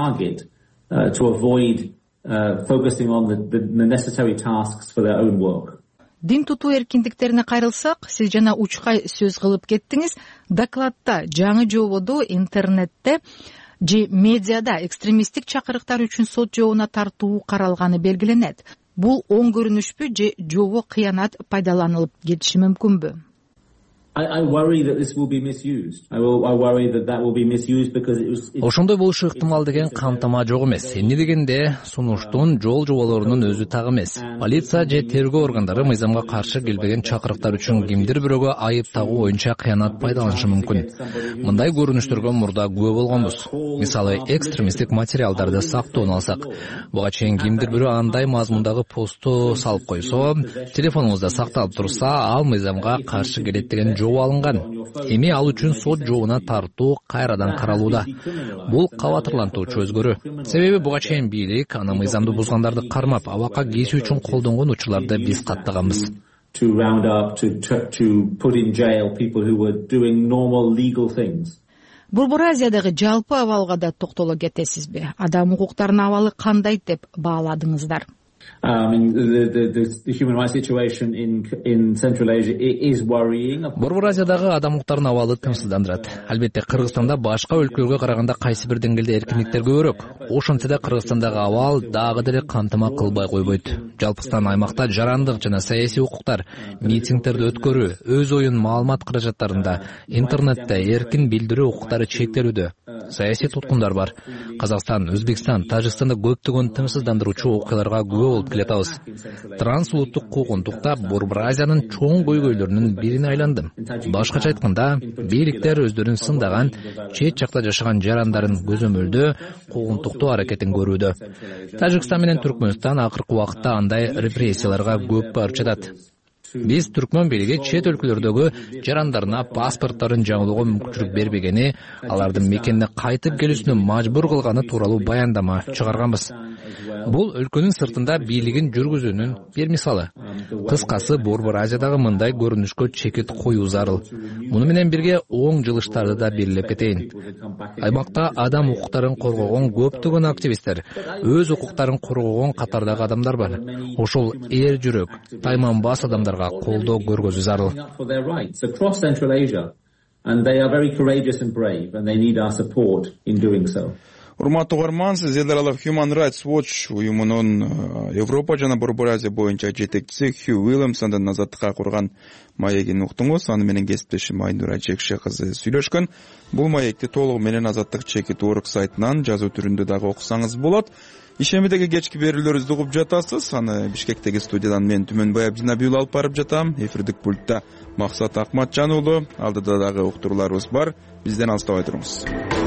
Дин тутуу эркиндиктерине кайрылсак, сиз жана учкай сөз кылып кеттиңиз. Докладта жаңы жободо интернетте же медиада экстремисттик чакырыктар үчүн сот жообуна тартуу каралганы белгиленет. Бул оң көрүнүшпү же жобо кыянат пайдаланылып кетиши мүмкүнбү? Ошондой болушу ыктымал деген камтама жок эмес. Эмне дегенде, сунуштун жол жоболорунун өзү так эмес. Полиция же тергөө органдары мыйзамга каршы келбеген чакырыктар үчүн кимдир бирөөгө айып тагуу боюнча кыянат пайдаланышы мүмкүн. Мындай көрүнүштөргө мурда күбө болгонбуз. Мисалы, экстремисттик материалдарды сактоону алсак, буга чейин кимдир бирөө андай мазмундагы посту салып койсо, телефонуңузда сакталып турса, ал мыйзамга каршы келет деген жобо алынган. Эми ал үчүн сот жообуна тартуу кайрадан каралууда. Бул кабатырлантуучу өзгөрүү. Себеби буга чейин бийлик аны мыйзамды бузгандарды кармап, абакка кесүү үчүн колдонгон учурларды биз каттаганбыз. Борбор Азиядагы жалпы абалга да токтоло кетесизби? Адам укуктарынын абалы кандай деп бааладыңыздар? Борбор Азиядагы адам укуктарынын абалы тынчсыздандырат. Албетте, Кыргызстанда башка өлкөлөргө караганда кайсы бир деңгээлде эркиндиктер көбүрөөк. Ошентсе да Кыргызстандагы абал дагы деле кантама кылбай койбойт. Жалпыстан аймакта жарандык жана саясий укуктар, митингдерди өткөрүү, өз оюн маалымат каражаттарында, интернетте эркин билдирүү укуктары чектелүүдө. Саясий туткундар бар. Казакстан, Өзбекстан, Тажикстанда көптөгөн тынчсыздандыруучу окуяларга күбө болуп келатабыз. Трансулуттук куугунтукта Борбор Азиянын чоң көйгөйлөрүнүн бирине айландым. Башкача айтканда, бийликтер өздөрүн сындаган, чет жакта жашаган жарандарын көзөмөлдөө, куугунтуктоо аракетин көрүүдө. Тажикстан менен Түркмөнстан акыркы убакытта андай репрессияларга көп барып жатат. Биз түркмөн бийлиги чет өлкөлөрдөгү жарандарына паспорттарын жаңылууга мүмкүнчүлүк бербегени, алардын мекенине кайтып келүүсүнө мажбур кылганы тууралуу баяндама чыгарганбыз. Бул өлкөнүн сыртында бийлигин жүргүзүүнүн бир мисалы. Кыскасы, Борбор Азиядагы мындай көрүнүшкө чекит коюу зарыл. Муну менен бирге оң жылыштарды да белгилеп кетейин. Аймакта адам укуктарын коргогон көптөгөн активисттер, өз укуктарын коргогон катардагы адамдар бар. Ошол эр жүрөк, тайманбас адамдар колдоо көргөзүү зарыл. урматтуу угарман, сиз эл аралык Human Rights Watch уюмунун Европа жана Борбор Азия боюнча жетекчиси Хью Уильямсондун азаттыкка курган маегин уктуңуз. Аны менен кесиптешим Айнура Жекше кызы сүйлөшкөн. Бул маекти толугу менен Азаттык чекит орг сайтынан жазуу түрүндө дагы окусаңыз болот. Ишемидеги кечки берүүлөрүбүздү угуп жатасыз. Аны Бишкектеги студиядан мен Түмөнбай Абдинабиул алып барып жатам. Эфирдик пультта Максат Акматжан уулу. Алдыда дагы уктурууларыбыз бар. Бизден алыстабай туруңуз.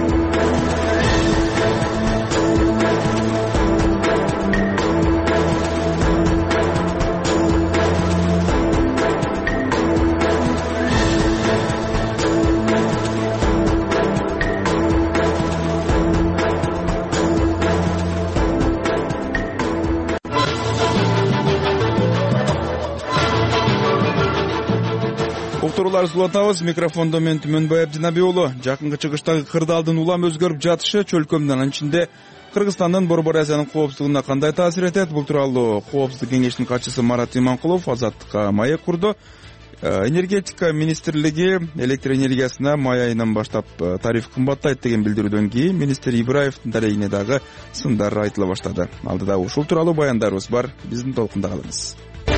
Уктурууларыбызды улантабыз. Микрофондо мен Түмөнбай Абдинабиулу. Жакынкы чыгыштагы кырдаалдын улам өзгөрүп жатышы чөлкөмдөн, анын ичинде Кыргызстандын Борбор Азиянын коопсуздугуна кандай таасир этет? Бул тууралуу Коопсуздук кеңештин катчысы Марат Иманкулов Азаттыкка маек курду. Энергетика министрлиги электр энергиясына май айынан баштап тариф кымбаттайт деген билдирүүдөн кийин министр Ибраевдин дарегине дагы сындар айтыла баштады. Алдыда ушул тууралуу баяндарыбыз бар. Биздин толкунда калыңыз.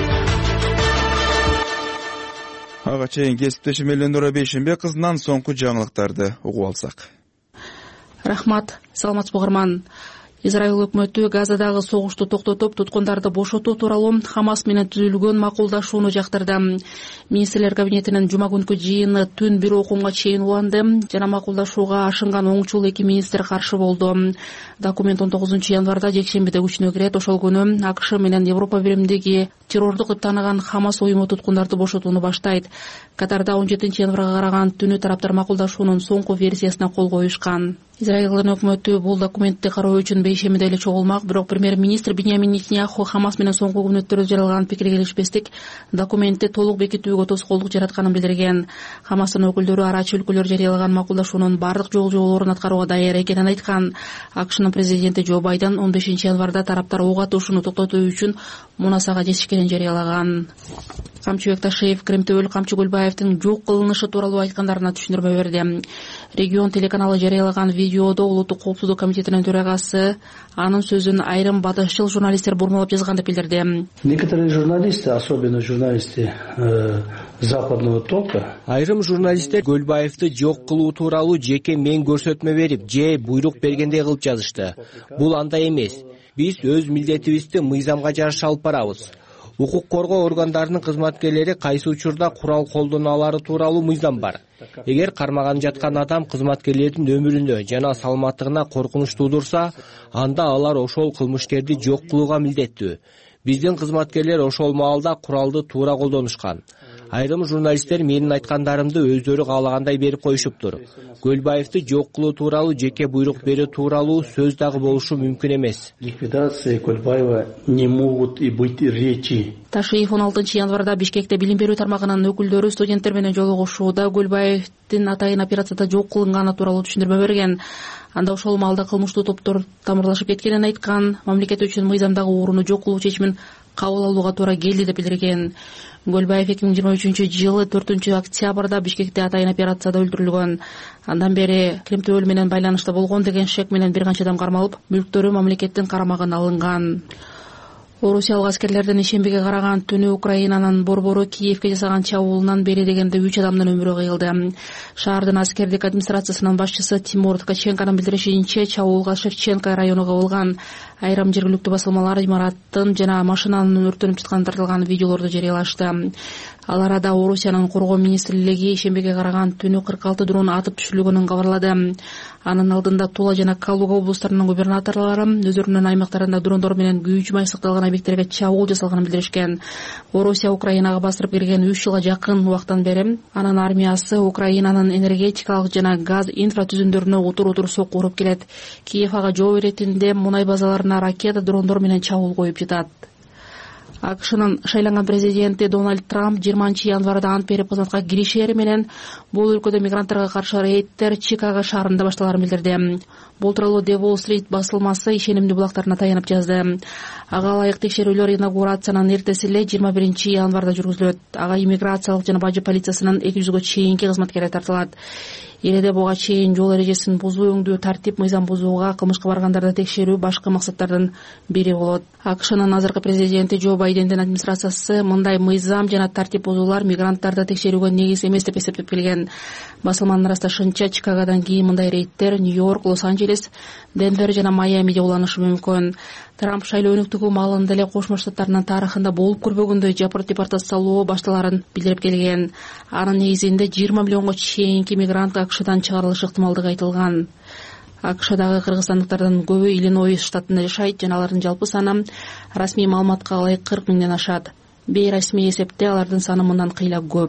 Ага чейин кесиптешим Элнура Бейшенбек кызынан соңку жаңылыктарды угуп алсак. Рахмат, саламатсызбы угарман. Израиль өкмөтү Газадагы согушту токтотуп, туткундарды бошотуу тууралуу Хамас менен түзүлгөн макулдашууну жактырды. Министрлер кабинетинин жума күнкү жыйыны түн бир окумга чейин уланды жана макулдашууга ашынган оңчул эки министр каршы болду. Документ он тогузунчу январда жекшембиде күчүнө кирет. Ошол күнү АКШ менен Европа биримдиги террордук деп тааныган Хамас уюму туткундарды бошотууну баштайт. Катарда он жетинчи январга караган түнү тараптар макулдашуунун соңку версиясына кол коюшкан. Израилдин өкмөтү бул документти кароо үчүн бейшембиде эле чогулмак, бирок премьер-министр Биньямин Нетаньяху Хамас менен соңку күнөттөрдө жаралган пикирге келишпестик документти толук бекитүүгө тоскоолдук жаратканын билдирген. Хамастын өкүлдөрү арачы өлкөлөр жарыялаган макулдашуунун бардык жол жоболорун аткарууга даяр экенин айткан. АКШнын президенти Джо Байден он бешинчи январда тараптар ок атышууну токтотуу үчүн мунасага жетишкенин жарыялаган. Камчы Бекташиев Крим Төбөл Камчы Гөлбаевдин жок кылынышы тууралуу айткандарына түшүндүрмө берди. Регион телеканалы жарыялаган видеодо Улуттук коопсуздук комитетинин төрагасы анын сөзүн айрым батышчыл журналисттер бурмалап жазган деп билдирди. Некоторые журналисты, особенно журналисты э, западного тока, айрым журналисттер Гөлбаевди жок кылуу тууралуу жеке мен көрсөтмө берип, же буйрук бергендей кылып жазышты. Бул андай эмес. Биз өз милдетибизди мыйзамга жараша алып барабыз. Укук коргоо органдарынын кызматкерлери кайсы учурда курал колдоно алары тууралуу мыйзам бар. Эгер кармаган жаткан адам кызматкерлердин өмүрүнө жана саламаттыгына коркунуч туудурса, анда алар ошол кылмышкерди жок кылууга милдеттүү. Биздин кызматкерлер ошол маалда куралды туура колдонушкан. Айрым журналисттер менин айткандарымды өздөрү каалагандай берип коюшуптур. Гөлбаевди жок кылуу тууралуу жеке буйрук берүү тууралуу сөз дагы болушу мүмкүн эмес. Ликвидация Гөлбаева не могут и быть речи. Ташиев он алтынчы январда Бишкекте билим берүү тармагынын өкүлдөрү студенттер менен жолугушууда Гөлбаевдин атайын операцияда жок кылынганы тууралуу түшүндүрмө берген. Анда ошол маалда кылмыштуу топтор тамырлашып кеткенин айткан. Мамлекет үчүн мыйзамдагы орууну жок кылуу чечимин кабыл алууга туура келди деп билдирген. Гөлбаев эки миң жыйырма үчүнчү жылы төртүнчү октябрда Бишкекте атайын операцияда өлтүрүлгөн. Андан бери Крим Төбөл менен байланышта болгон деген шек менен бир канча адам кармалып, мүлктөрү мамлекеттин карамагына алынган. Орусиялык аскерлердин ишембиге караган түнү Украинанын борбору Киевке жасаган чабуулунан бери дегенде үч адамдын өмүрү кыйылды. Шаардын аскердик администрациясынын башчысы Тимур Ткаченконун билдиришинче, чабуулга Шевченко району кабылган. Айрым жергиликтүү басылмалар имараттын жана машинанын өрттөнүп жатканын тартылган видеолорду жарыялашты. Ал арада Орусиянын коргоо министрлиги ишембиге караган түнү кырк алты дрон атып түшүрүлгөнүн кабарлады. Анын алдында Тула жана Калуга облустарынын губернаторлору өздөрүнүн аймактарында дрондор менен күйүүчү май сакталган объекттерге чабуул жасалганын билдиришкен. Орусия Украинага бастырып кирген үч жылга жакын убактан бери анын армиясы Украинанын энергетикалык жана газ инфратүзүмдөрүнө утур-утур сокку уруп келет. Киев ага жооп иретинде мунай базаларына ракета, дрондор менен чабуул коюп жатат. АКШнын шайланган президенти Дональд Трамп жыйырманчы январда ант берип кызматка киришери менен бул өлкөдө мигранттарга каршы рейдтер Чикаго шаарында башталарын билдирди. Бул тууралуу The Wall Street басылмасы ишенимдүү булактарына таянып жазды. Ага ылайык текшерүүлөр инаугурациянын эртеси эле жыйырма биринчи январда жүргүзүлөт. Ага иммиграциялык жана бажы полициясынын эки жүзгө чейинки кызматкери тартылат. элде буга чейин жол эрежесин бузуу, өңдүү, тартип, мыйзам бузууга, кылмышка баргандарды текшерүү башкы максаттардын бири болот. АКШнын азыркы президенти Джо Байдендин администрациясы мындай мыйзам жана тартип бузуулар мигранттарды текшерүүгө негиз эмес деп эсептеп келген. Басылманын ырасташынча, Чикагодон кийин мындай рейдтер Нью-Йорк, Лос-Анджелес, Денвер жана Майамиде уланышы мүмкүн. Трамп шайлоо өнүктүгү маалында эле Кошмо Штаттардын тарыхында болуп көрбөгөндөй жапырт депортациялоо башталарын билдирип келген. Анын негизинде жыйырма миллионго чейинки мигрант АКШдан чыгарылышы ыктымалдыгы айтылган. АКШдагы кыргызстандыктардын көбү Иллинойс штатында жашайт жана алардын жалпы саны расмий маалыматка ылайык кырк миңден ашат. Бейрасмий эсепте алардын саны мындан кыйла көп.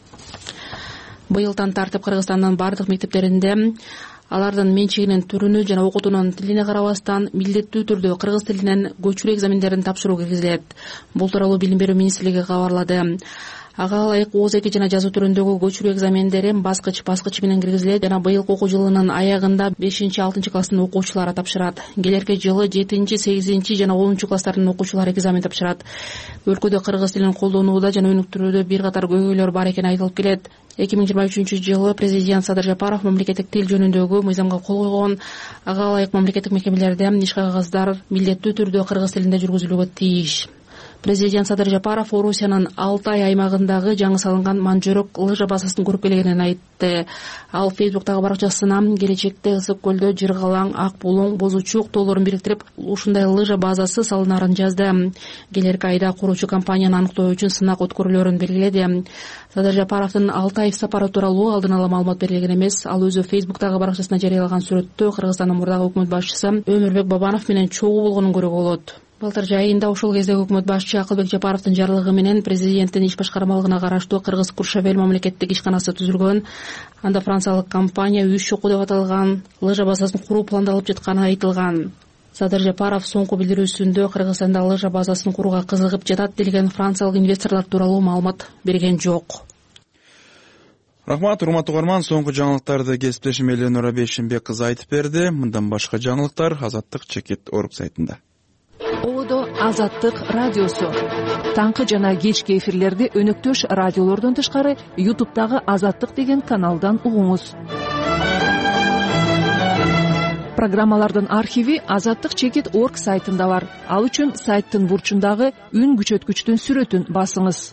Быйылдан тартып Кыргызстандын бардык мектептеринде алардын менчигинин түрүнө жана окутуунун тилине карабастан милдеттүү түрдө кыргыз тилинен көчүрүү экзамендерин тапшыруу киргизилет. Бул тууралуу Билим берүү министрлиги кабарлады. Ага ылайык О эки жана жазуу түрүндөгү көчүрүү экзамендери баскыч баскыч менен киргизилет жана быйылкы окуу жылынын аягында бешинчи алтынчы класстын окуучулары тапшырат. Келерки жылы жетинчи сегизинчи жана онунчу класстардын окуучулары экзамен тапшырат. Өлкөдө кыргыз тилин колдонууда жана өнүктүрүүдө бир катар көйгөйлөр бар экени айтылып келет. эки миң жыйырма үчүнчү жылы президент Садыр Жапаров мамлекеттик тил жөнүндөгү мыйзамга кол койгон. Ага ылайык мамлекеттик мекемелерде иш кагаздар милдеттүү түрдө кыргыз тилинде жүргүзүлүүгө тийиш. Президент Садыр Жапаров Орусиянын Алтай аймагындагы жаңы салынган Манжөрөк лыжа базасын көрүп келгенин айтты. Ал Фейсбуктагы баракчасына келечекте Ысык көлдө Жыргалаң, Ак Булуң, Бозучук тоолорун бириктирип ушундай лыжа базасы салынарын жазды. Келерки айда куруучу компанияны аныктоо үчүн сынак өткөрүлөрүн белгиледи. Садыр Жапаровдун Алтай сапары тууралуу алдын ала маалымат берилген эмес. Ал өзү Фейсбуктагы баракчасына жарыялаган сүрөттө Кыргызстандын мурдагы өкмөт башчысы Өмүрбек Бабанов менен чогуу болгонун көрүүгө болот. Былтыр жайында ошол кездеги өкмөт башчы Акылбек Жапаровдун жарлыгы менен президенттин иш башкармалыгына караштуу Кыргыз Куршавел мамлекеттик ишканасы түзүлгөн. Анда франциялык компания Үч чокуу деп аталган лыжа базасын куруу пландалып жатканы айтылган. Садыр Жапаров соңку билдирүүсүндө Кыргызстанда лыжа базасын курууга кызыгып жатат делген франциялык инвесторлор тууралуу маалымат берген жок. Рахмат, урматтуу угарман, соңку жаңылыктарды кесиптешим Эленора Бейшенбек кызы айтып берди. Мындан башка жаңылыктар Азаттык Чекит орг сайтында. Одо Азаттык радиосу. Таңкы жана кечки эфирлерди өнөктөш радиолордон тышкары ютубтагы Азаттык деген каналдан угуңуз. Программалардын архиви Азаттык Чекит орг сайтында бар. Ал үчүн сайттын бурчундагы үн күчөткүчтүн сүрөтүн басыңыз.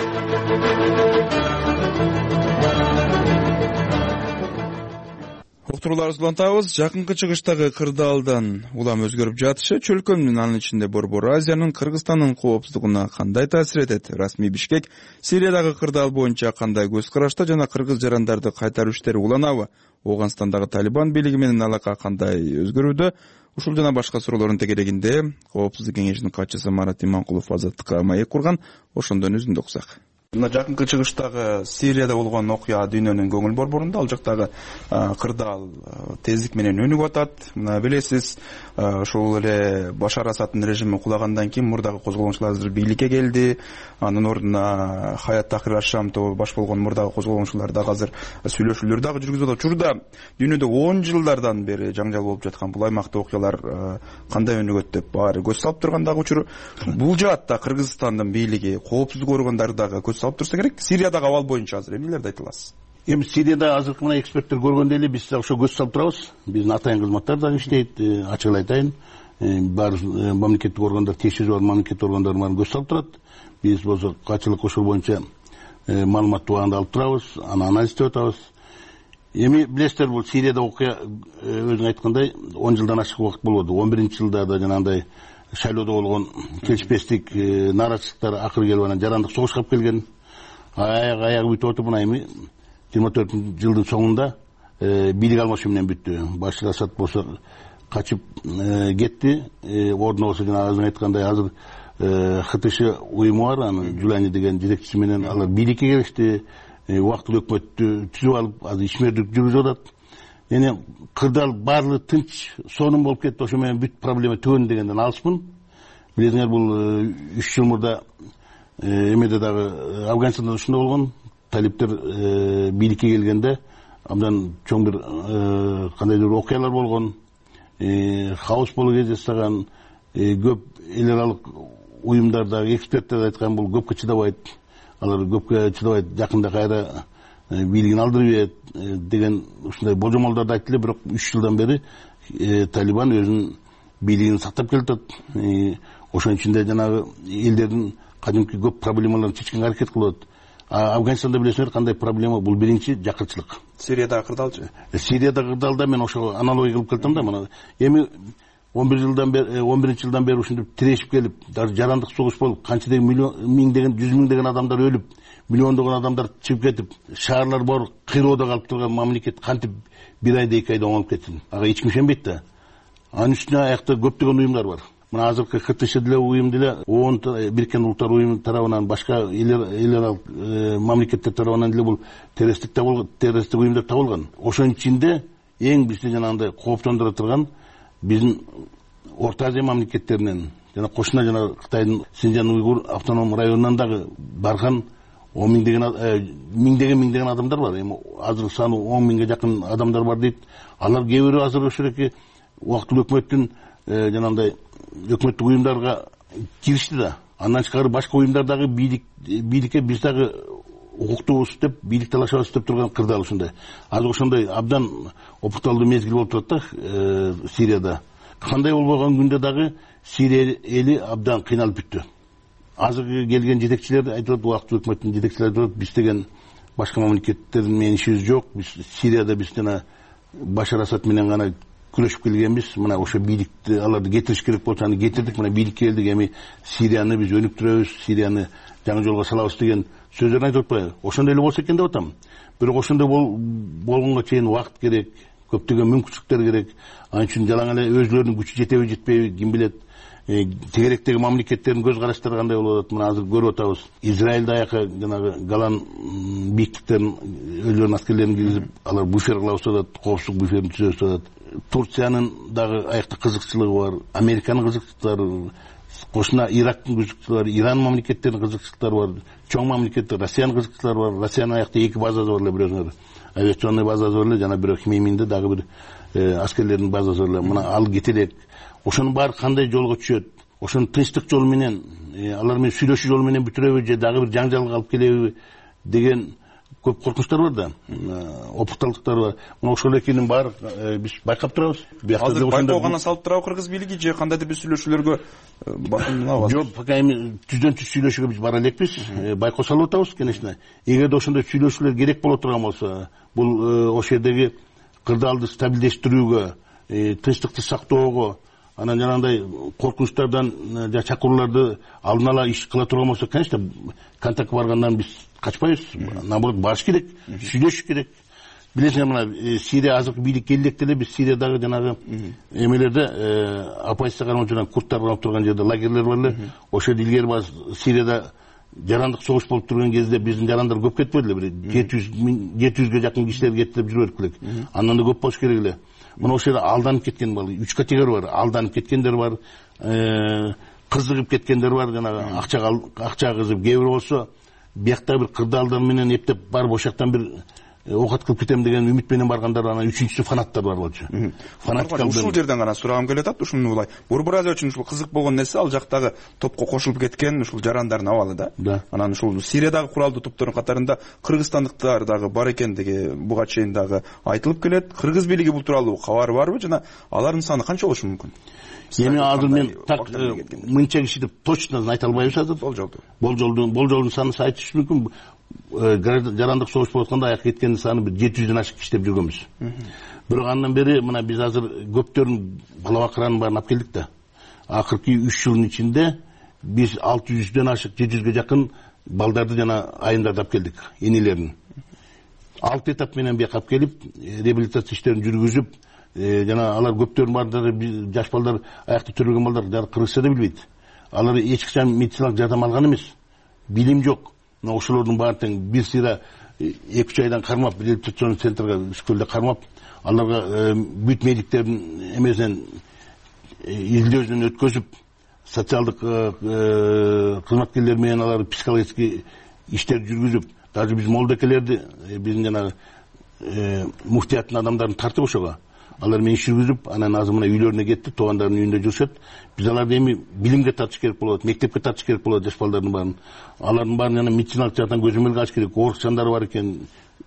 Уктурууларыбызды улантабыз. Жакынкы чыгыштагы кырдаалдан улам өзгөрүп жатышы чөлкөмдүн, анын ичинде Борбор Азиянын Кыргызстандын коопсуздугуна кандай таасир этет? Расмий Бишкек Сириядагы кырдаал боюнча кандай көз карашта жана кыргыз жарандарды кайтаруу иштери уланабы? Ооганстандагы Талибан бийлиги менен алака кандай өзгөрүүдө? Ушул жана башка суроолордун тегерегинде Коопсуздук кеңешинин катчысы Марат Иманкулов Азаттыкка маек курган. Ошондон үзүндү окусак. Мына жакынкы чыгыштагы Сирияда болгон окуя дүйнөнүн көңүл борборунда, ал жактагы кырдаал тездик менен өнүгүп атат. Мына билесиз, ошол эле Башар Асаддын режими кулагандан кийин мурдагы козголоңчулар азыр бийликке келди. Анын ордуна Хаят Тахрир аш-Шам тобу баш болгон мурдагы козголоңчулар дагы азыр сүйлөшүүлөр дагы жүргүзүп атат. Учурда дүйнөдө он жылдардан бери жаңжал болуп жаткан бул аймакта окуялар кандай өнүгөт деп баары көз салып турган дагы учур. Бул жаатта Кыргызстандын бийлиги, коопсуздук органдары дагы көз салып турса керек. Сириядагы абал боюнча азыр эмнелерди айта аласыз? Эми Сирияда азыркы мына эксперттер көргөндөй эле биз ошо көз салып турабыз. Биздин атайын кызматтар дагы иштейт, ачык эле айтайын. Бар мамлекеттик органдар, текшерүү бар мамлекеттик органдар менен көз салып турат. Биз болсо качылык ошол боюнча маалымат убагында алып турабыз, аны анализдеп атабыз. Эми билесиздер, бул Сирияда окуя өзүң айткандай он жылдан ашык убакыт болду. он биринчи жылдарда жанагындай шайлоодо болгон келишпестик, нааразычылыктар акыры келип анан жарандык согушка алып келген. Аяк аягы бүтүп отур. Мына эми жыйырма төртүнчү жылдын соңунда бийлик алмашуу менен бүттү. Башар Асад болсо качып кетти. Ордуна болсо жана өзүң айткандай азыр ХТШ уюму бар, анын Жулани деген жетекчиси менен алар бийликке келишти. Убактылуу өкмөттү түзүп алып, азыр ишмердик жүргүзүп атат. Эне кырдаал баардыгы тынч, сонун болуп кетти. Ошо менен бүт проблема түгөн дегенден алыспын. Билесиңер, бул үч жыл мурда эмеде дагы Афганистанда ушундай болгон. Талиптер бийликке келгенде абдан чоң бир кандайдыр окуялар болгон. Хаос болуу кездешсаган, көп эл аралык уюмдардагы эксперттер айткан бул көпкө чыдабайт. Алар көпкө чыдабайт. Жакында кайра бийлигин алдырып берет деген ушундай божомолдорду айтты эле. Бирок үч жылдан бери Талибан өзүнүн бийлигин сактап келатат. Ошонун ичинде жанагы элдердин кадимки көп проблемаларын чечкенге аракет кылып атат. Афганистанда билесиңер кандай проблема, бул биринчи жакырчылык. Сириядагы кырдаалчы? Сириядагы кырдаалда мен ошого аналогия кылып келатам да. Мына эми он бир жылдан бери, он биринчи жылдан бери ушинтип тирешип келип, даже жарандык согуш болуп, канча миллион, миңдеген, жүз миңдеген адамдар өлүп, миллиондогон адамдар чыгып кетип, шаарлар бар кыйроодо калып турган мамлекет кантип бир айда эки айда оңолуп кетсин? Ага эч ким ишенбейт да. Анын үстүнө аякта көптөгөн уюмдар бар. Мына азыркы ХТШ деле уюм деле, ООН Бириккен Улуттар уюму тарабынан, башка эл аралык мамлекеттер тарабынан деле бул террористтик террористтик уюмдар табылган. Ошонун ичинде эң бизди жанагындай кооптондура турган биздин Орто Азия мамлекеттеринен жана кошуна жана Кытайдын Синжан уйгур автоном районунан дагы барган он миңдеген миңдеген миңдеген адамдар бар. Эми азыр саны он миңге жакын адамдар бар дейт. Алар кээ бирөө азыр ошол эки убактылуу өкмөттүн жанагындай өкмөттүк уюмдарга киришти да. Андан тышкары башка уюмдар дагы бийлик бийликке биз дагы укуктуубуз деп, бийлик талашабыз деп турган кырдаал ушундай. Азыр ошондой абдан опурталдуу мезгил болуп турат да Сирияда. Кандай болбогон күндө дагы Сирия эли абдан кыйналып бүттү. Азыр келген жетекчилер айтылат, убактылуу өкмөттүн жетекчилери айтылат, биз деген башка мамлекеттердин менен ишибиз жок. Биз Сирияда биз жана Башар Асад менен гана күрөшүп келгенбиз. Мына ошо бийликти аларды кетириш керек болсо аны кетирдик. Мына бийликке келдик. Эми Сирияны биз өнүктүрөбүз, Сирияны жаңы жолго салабыз деген сөздөрүн айтып атпайбы? Ошондой эле болсо экен деп атам. Бирок ошондой болгонго чейин убакыт керек, көптөгөн мүмкүнчүлүктөр керек. Анын үчүн жалаң эле өзүлөрүнүн күчү жетеби жетпейби ким билет. Тегеректеги мамлекеттердин көз караштары кандай болуп атат? Мына азыр көрүп атабыз. Израиль даяка жанагы Голан бийиктиктерин өздөрүнүн аскерлерин киргизип, алар буфер кылабыз деп атат, коопсуздук буферин түзөбүз деп атат. Турциянын дагы аякта кызыкчылыгы бар, Американын кызыкчылыктары, кошуна Ирактын кызыкчылыктары, Иран мамлекеттеринин кызыкчылыктары бар, чоң мамлекеттер, Россиянын кызыкчылыктары бар. Россиянын аякта эки базасы бар эле, бирөөсүнөр авиационный базасы бар эле, жана бирөө Хмейминде дагы бир аскерлердин базасы бар эле. Мына ал кетелек. Ошонун баары кандай жолго түшөт? Ошону тынчтык жол менен, алар менен сүйлөшүү жолу менен бүтүрөбү же дагы бир жаңжалга алып келеби деген көп коркунучтар бар да, опурталдыктар бар. Мына ошол экенин баары биз байкап турабыз. Азыр байкоо гана салып турабы кыргыз бийлиги же кандайдыр бир сүйлөшүүлөргө батынабыз? Жок, пока эми түздөн түз сүйлөшүүгө биз бара элекпиз. Байкоо салып атабыз, конечно. Эгерде ошондой сүйлөшүүлөр керек боло турган болсо, бул ошол жердеги кырдаалды стабилдештирүүгө, тынчтыкты сактоого, анан жанагындай коркунучтардан жана чакырууларды алдын ала иш кыла турган болсо, конечно, контактка баргандан биз качпайбыз. Наоборот, барыш керек, сүйлөшүш керек. Билесиңер, мына Сирия азыркы бийликке келдик деле, биз Сириядагы жанагы эмелерде оппозиция кармап жүргөн курдтар кармап турган жерде лагерлер бар эле. Ошол илгери бар Сирияда жарандык согуш болуп турган кезде биздин жарандар көп кетпеди эле, бир жети жүзгө жакын кишилер кетип жүрүп элек. Андан да көп болуш керек эле. Мына ошол жерде алданып кеткен бар, үч категория бар. Алданып кеткендер бар, кызыгып кеткендер бар, жанагы акчага акча кызып, кээ бирөө болсо биякта бир кырдаалдар менен эптеп барып ошоктон бир оокат кылып кетем деген үмүт менен баргандар, анан үчүнчүсү фанаттар бар болчу. Фанаттар ушул жерден гана сурагым келип атат. Ушуну булай Борбор Азия үчүн ушул кызык болгон нерсе, ал жактагы топко кошулуп кеткен ушул жарандардын абалы да. Анан ушул Сириядагы куралдуу топтордун катарында кыргызстандыктар дагы бар экендиги буга чейин дагы айтылып келет. Кыргыз бийлиги бул тууралуу кабары барбы жана алардын саны канча болушу мүмкүн? Эми азыр мен так мынча киши деп точно айта албайбыз азыр. Болжолду. Болжолдун болжолдун санын айтыш мүмкүн. Жарандык согуш болуп атканда аяк кеткендин саны бир жети жүздөн ашык иштеп жүргөнбүз. Бирок андан бери мына биз азыр көптөрүн бала бакыранын баарын алып келдик да. Акыркы үч жылдын ичинде биз алты жүздөн ашык, жети жүзгө жакын балдарды жана айымдарды алып келдик, энелерин. Алты этап менен бияка алып келип, реабилитация иштерин жүргүзүп, жана алар көптөрүн баардыгы жаш балдар, аякта төрөлгөн балдар кыргызча да билбейт. Алар эч качан медициналык жардам алган эмес. Билим жок. Мына ошолордун баары тең бир сыйра эки үч айдан кармап, реабилитационный центрге Үскөлдө кармап, аларга бүт медиктердин эмесинен изилдөөсүнөн өткөзүп, социалдык кызматкерлер менен алар психологический иштер жүргүзүп, даже биз молдокелерди, биздин жанагы муфтияттын адамдарын тартып ошого. Алар менен иш жүргүзүп, анан азыр мына үйлөрүнө кетти, туугандарынын үйүндө жүрүшөт. Биз аларды эми билимге тартыш керек болот, мектепке тартыш керек болот жаш балдардын баарын. Алардын баарын жана медициналык жактан көзөмөлгө алыш керек. Оорукчандары бар экен,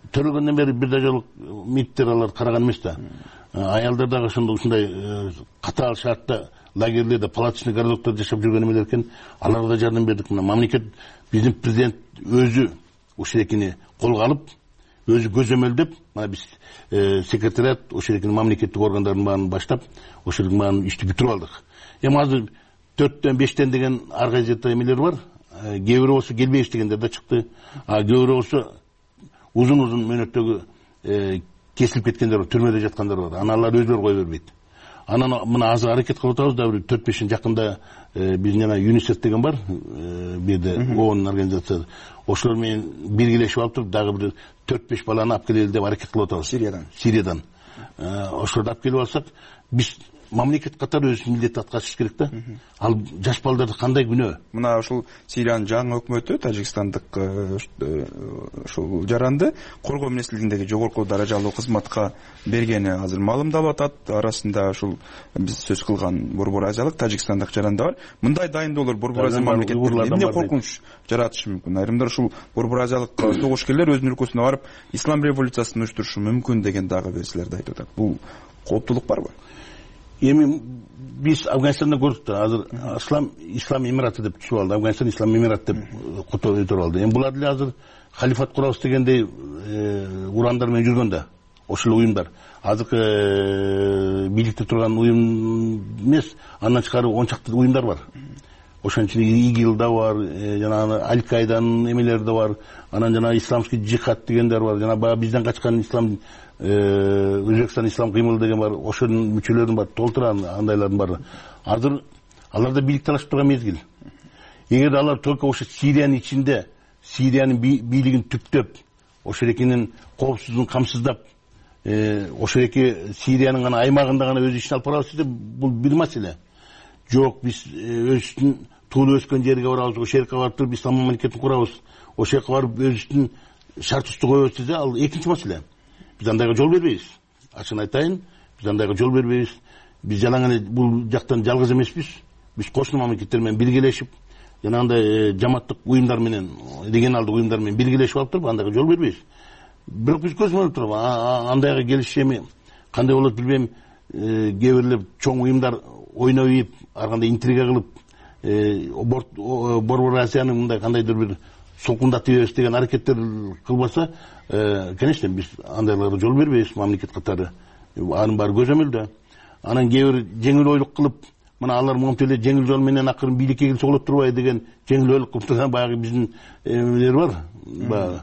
төрөлгөндөн бери бир да жолу миттер алар караган эмес да. Аялдар дагы ошондой ушундай катаал шартта лагерлерде палаточный городоктордо жашап жүргөн эмелер экен. Аларга да жардам бердик. Мына мамлекет, биздин президент өзү ошол экени колго алып, өзү көзөмөлдөп, мына биз секретариат ошол экени мамлекеттик органдардын баарын баштап, ошолдун баарын ишти бүтүрүп алдык. Эми азыр төрттөн бештен деген ар кайсы эмелер бар. Кээ бирөө болсо келбейбиз дегендер да чыкты. А кээ бирөө болсо узун-узун мөөнөттөгү кесилип кеткендер бар, түрмөдө жаткандар бар. Аны алар өзүлөрү кое бербейт. Анан мына азыр аракет кылып атабыз да, бир төрт беш жыл жакында биздин жана ЮНИСЕФ деген бар, бир жерде ООН организациясы. Ошолор менен биргелешип алып туруп, дагы бир төрт беш баланы алып келели деп аракет кылып атабыз. Сириядан. Сириядан. Ошолорду алып келип алсак, биз мамлекет катары өз милдетти аткарыш керек да. Ал жаш балдарды кандай күнөө? Мына ушул Сириянын жаңы өкмөтү, тажикстандык ушул жаранды коргоо министрлигиндеги жогорку даражалуу кызматка бергени азыр маалымдалып атат. Арасында ушул биз сөз кылган Борбор Азиялык тажикстандык жаранда бар. Мындай дайындоолор Борбор Азия мамлекеттеринде эмне коркунуч жаратышы мүмкүн? Айрымдар ушул Борбор Азиялык согушкерлер өзүнүн өлкөсүнө барып ислам революциясын уюштурушу мүмкүн деген дагы версияларды айтып атат. Бул кооптулук барбы? Эми биз Афганистанда көрдүк да, азыр ислам ислам эмираты деп түшүп алды. Афганистан ислам эмират деп которуп алды. Эми булар деле азыр халифат курабыз дегендей урандар менен жүргөн да. Ошол уюмдар. Азыркы бийликте турган уюм эмес, андан тышкары он чакты уюмдар бар. Ошонун ичинде ИГИЛ да бар, жана Аль-Каиданын эмелери да бар, анан жана исламский джихад дегендер бар, жана баягы бизден качкан ислам Өзбекстан ислам кыймылы деген бар, ошонун мүчөлөрүн бар, толтурган андайлардын бары. Азыр аларда бийлик талашып турган мезгил. Эгерде алар только ошо Сириянын ичинде, Сириянын бийлигин түптөп, ошол экинин коопсуздугун камсыздап, ошол эки Сириянын гана аймагында гана өз ишин алып барабыз десе, бул бир маселе. Жок, биз өзүбүздүн туулуп өскөн жерге барабыз, ошол жерге барып туруп ислам мамлекетин курабыз, ошол жерге барып өзүбүздүн шартыбызды коебуз десе, ал экинчи маселе. Биз андайга жол бербейбиз. Ачыгын айтайын, биз андайга жол бербейбиз. Биз жалаң эле бул жактан жалгыз эмеспиз. Биз кошуна мамлекеттер менен биргелешип, жана андай жаматтык уюмдар менен, регионалдык уюмдар менен биргелешип алып туруп, андайга жол бербейбиз. Бирок биз көзөмөлдө туруп, андайга келишиш эми кандай болот билбейм, кээ бирлер чоң уюмдар ойноп, ар кандай интрига кылып, Борбор Азияны мындай кандайдыр бир солкундатып жиберебиз деген аракеттер кылбаса, конечно, биз андайларга жол бербейбиз мамлекет катары. Анын баары көзөмөлдө. Анан кээ бир жеңил ойлук кылып, мына алар монтип эле жеңил жол менен акырын бийликке келсе болот турбайбы деген жеңил ойлук кылып турган баягы биздин эмелер бар. Баягы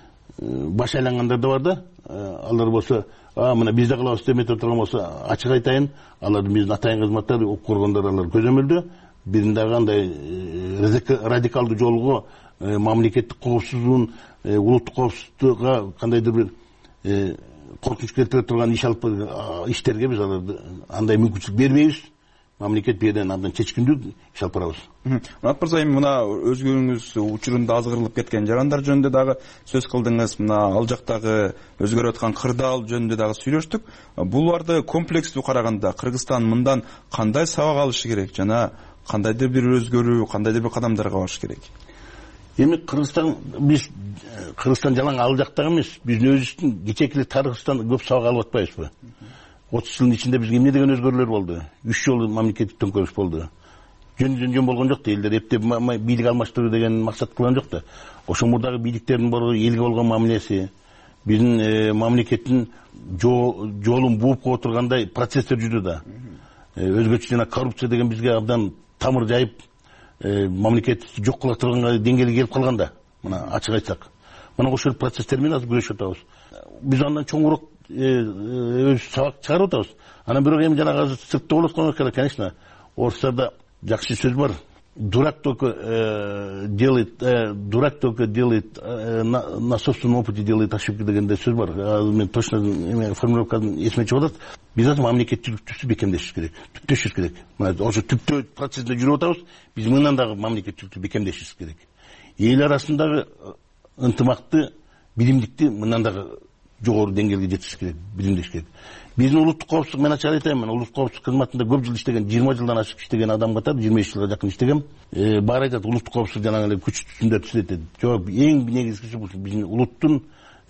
баш айлангандар да бар да. Алар болсо, а мына биз да кылабыз деп метип турган болсо, ачык айтайын, алар биздин атайын кызматтар, укук коргондор алар көзөмөлдө. Бирин дагы андай радикалдуу жолго мамлекеттик коопсуздугун, улуттук коопсуздукка кандайдыр бир коркунуч келтире турган иш алып иштерге биз аларды андай мүмкүнчүлүк бербейбиз. Мамлекет бул жерден абдан чечкиндүү иш алып барабыз. Мурат мырза, эми мына өзгөрүүңүз учурунда азгырылып кеткен жарандар жөнүндө дагы сөз кылдыңыз. Мына ал жактагы өзгөрүп аткан кырдаал жөнүндө дагы сүйлөштүк. Буларды комплекстүү караганда Кыргызстан мындан кандай сабак алышы керек жана кандайдыр бир өзгөрүү, кандайдыр бир кадамдарга барыш керек? Эми Кыргызстан, биз Кыргызстан жалаң ал жактагы эмес, биздин өзүбүздүн кечээки тарыхыбыздан көп сабак алып атпайбызбы? отуз жылдын ичинде бизге эмне деген өзгөрүүлөр болду? үч жолу мамлекеттик төңкөрүш болду. Жөн жөн болгон жок да, элдер эптеп бийлик алмаштыруу деген максат кылган жок да. Ошо мурдагы бийликтердин баары элге болгон мамилеси, биздин мамлекеттин жолун бууп кое тургандай процесстер жүрдү да. Өзгөчө жана коррупция деген бизге абдан тамыр жайып, мамлекет жок кыла турган деңгээлге келип калган да. Мына ачык айтсак, мына ошол процесстер менен азыр күрөшүп атабыз. Биз андан чоңураак өз сабак чыгарып атабыз. Анан бирок эми жанагы азыр сыртта болуп аткан керек, конечно. Орустарда жакшы сөз бар. Дурак только делает, дурак только делает на собственном опыте делает ошибки дегенде сөз бар. Мен точно формулировкасын эсиме чыгып атат. Биз азыр мамлекеттүүлүктү бекемдешибиз керек, түптөшүбүз керек. Мына ошо түптөө процессте жүрүп атабыз. Биз мындан дагы мамлекеттүүлүктү бекемдешибиз керек. Эл арасындагы ынтымакты, билимдикти мындан дагы жогору деңгээлге жеткизиш керек, билимдеш керек. Биздин улуттук коопсуздук, мен ачык айтайын, мен улуттук коопсуздук кызматында көп жыл иштеген, жыйырма жылдан ашык иштеген адам катары, жыйырма беш жылга жакын иштегем. Баары айтат, улуттук коопсуздук жанагы эле күч түтүндөрдү сүзөт дейт. Жок, эң негизгиси бул биздин улуттун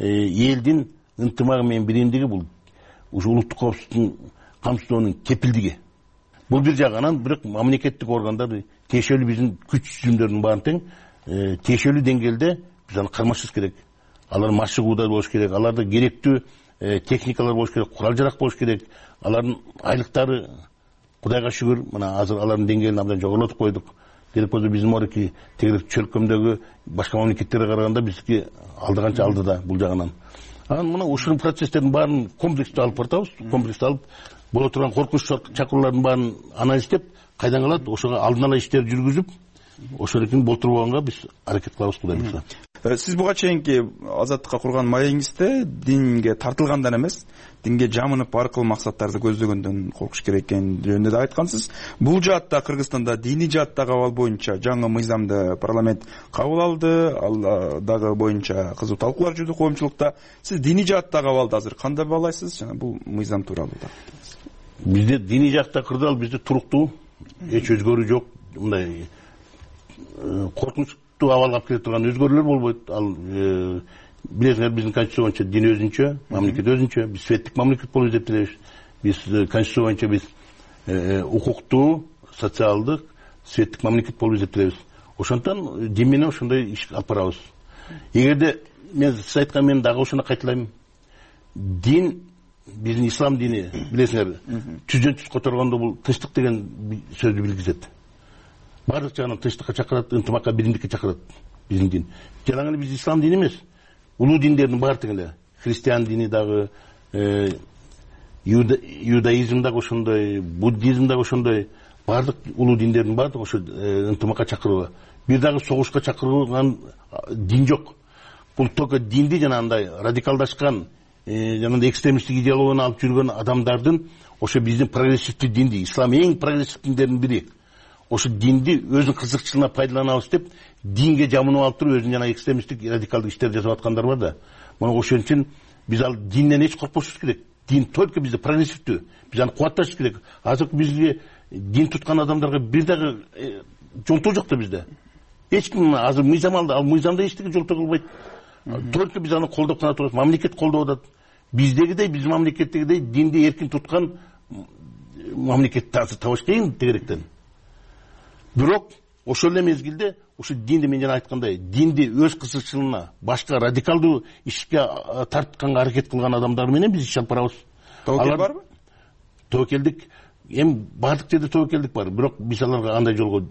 элдин ынтымагы менен биримдиги, бул ушу улуттук коопсуздуктун камсыздоонун кепилдиги. Бул бир жагынан, бирок мамлекеттик органдар тиешелүү биздин күч жүзүмдөрдүн баарын тең тиешелүү деңгээлде биз аны кармашыбыз керек. Алар машыгууда болуш керек, аларда керектүү техникалар болуш керек, курал жарак болуш керек. Алардын айлыктары, Кудайга шүгүр, мына азыр алардын деңгээлин абдан жогорулатып койдук. Керек болсо биздин морки тегерек чөлкөмдөгү башка мамлекеттерге караганда биздики алдыганча алды да бул жагынан. Анан мына ушул процесстердин баарын комплекстүү алып баратабыз. Комплекстүү алып боло турган коркунуч чакыруулардын баарын анализдеп, кайдан калат, ошого алдын ала иштер жүргүзүп, ошол экен болтурбаганга биз аракет кылабыз, Кудай буйрса. Сиз буга чейинки Азаттыкка курган маегиңизде динге тартылгандан эмес, динге жамынып аркылуу максаттарды көздөгөндөн коркуш керек экени жөнүндө да айткансыз. Бул жаатта Кыргызстанда диний жааттагы абал боюнча жаңы мыйзамды парламент кабыл алды, ал дагы боюнча кызуу талкуулар жүрдү коомчулукта. Сиз диний жааттагы абалды азыр кандай баалайсыз жана бул мыйзам тууралуу да? Бизде диний жакта кырдаал бизде туруктуу, эч өзгөрүү жок. Мындай коркунуч абалга алып келе турган өзгөрүүлөр болбойт. Ал билесиңер, биздин конституция боюнча дин өзүнчө, мамлекет өзүнчө, биз светтик мамлекет болуп эсептелебиз. Биз конституция боюнча биз укуктуу, социалдык, светтик мамлекет болуп эсептелебиз. Ошондон дин менен ошондой иш алып барабыз. Эгерде мен сиз айткан мен дагы ошону кайталайм. Дин, биздин ислам дини, билесиңер, жүздөн жүз которгондо бул тынчтык деген сөздү билгизет. Бардык жагынан тынчтыкка чакырат, ынтымакка, биримдикке чакырат биздин дин. Жана эле биз ислам дини эмес, улуу диндердин баары тең эле. Христиан дини дагы, иудаизм дагы ошондой, буддизм дагы ошондой, бардык улуу диндердин баардыгы ошо ынтымакка чакыруу. Бир дагы согушка чакырылган дин жок. Бул только динди жана андай радикалдашкан, жана экстремисттик идеологияны алып жүргөн адамдардын ошо биздин прогрессивдүү динди, ислам эң прогрессивдүү диндердин бири. Ошо динди өзүнүн кызыкчылыгына пайдаланабыз деп, динге жамынып алып туруп өзүнүн жана экстремисттик радикалдык иштер жасап аткандар бар да. Мына ошон үчүн биз ал динден эч коркпошубуз керек. Дин только бизде прогрессивдүү. Биз аны кубатташыбыз керек. Азыр бизге дин туткан адамдарга бир дагы жолтоо жок да бизде. Эч ким азыр мыйзам алды, ал мыйзамда эчтеке жолтоо кылбайт. Только биз аны колдоп гана турабыз. Мамлекет колдоп атат. Биздегидей, биздин мамлекеттегидей динди эркин туткан мамлекетти азыр табыш кыйын тегеректен. Бирок ошол эле мезгилде ошо динди мен жана айткандай, динди өз кызыкчылыгына, башка радикалдуу ишке тартканга аракет кылган адамдар менен биз иш алып барабыз. Тобокел барбы? Тобокелдик, эми бардык жерде тобокелдик бар, бирок биз аларга андай жолго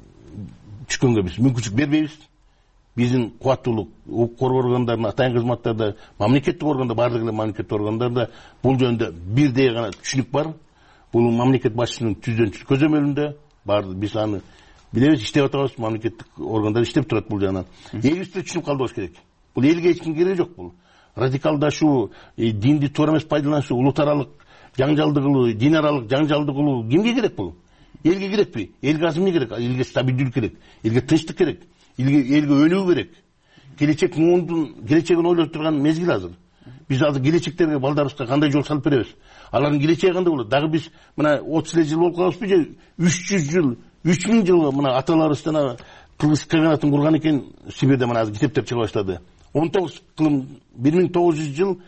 түшкөнгө биз мүмкүнчүлүк бербейбиз. Биздин кубаттуулук, укук коргоо органдарынын атайын кызматтарда, мамлекеттик органда, бардык эле мамлекеттик органдарда бул жөнүндө бирдей гана түшүнүк бар. Бул мамлекет башчысынын жүздөн жүз көзөмөлүндө бар. Биз аны билебиз, иштеп атабыз, мамлекеттик органдар иштеп турат бул жагынан. Элибизде түшүнүп калбаш керек. Бул элге эч ким кереги жок. Бул радикалдашуу, динди туура эмес пайдаланышуу, улут аралык жаңжалды кылуу, дин аралык жаңжалды кылуу кимге керек бул? Элге керекпи? Элге азыр эмне керек? Элге стабилдүүлүк керек, элге тынчтык керек, элге элге өнүгүү керек. Келечек муундун келечегин ойлоп турган мезгил азыр. Биз азыр келечектерге, балдарыбызга кандай жол салып беребиз? Алардын келечеги кандай болот? Дагы биз мына отуз эле жыл болуп калабызбы же үч жүз жыл, үч миң жыл мына аталарыбыздан кыргыз каганатын курган экен. Сибирде мына азыр китептер чыга баштады. он тогуз кылым бир миң тогуз жүз жыл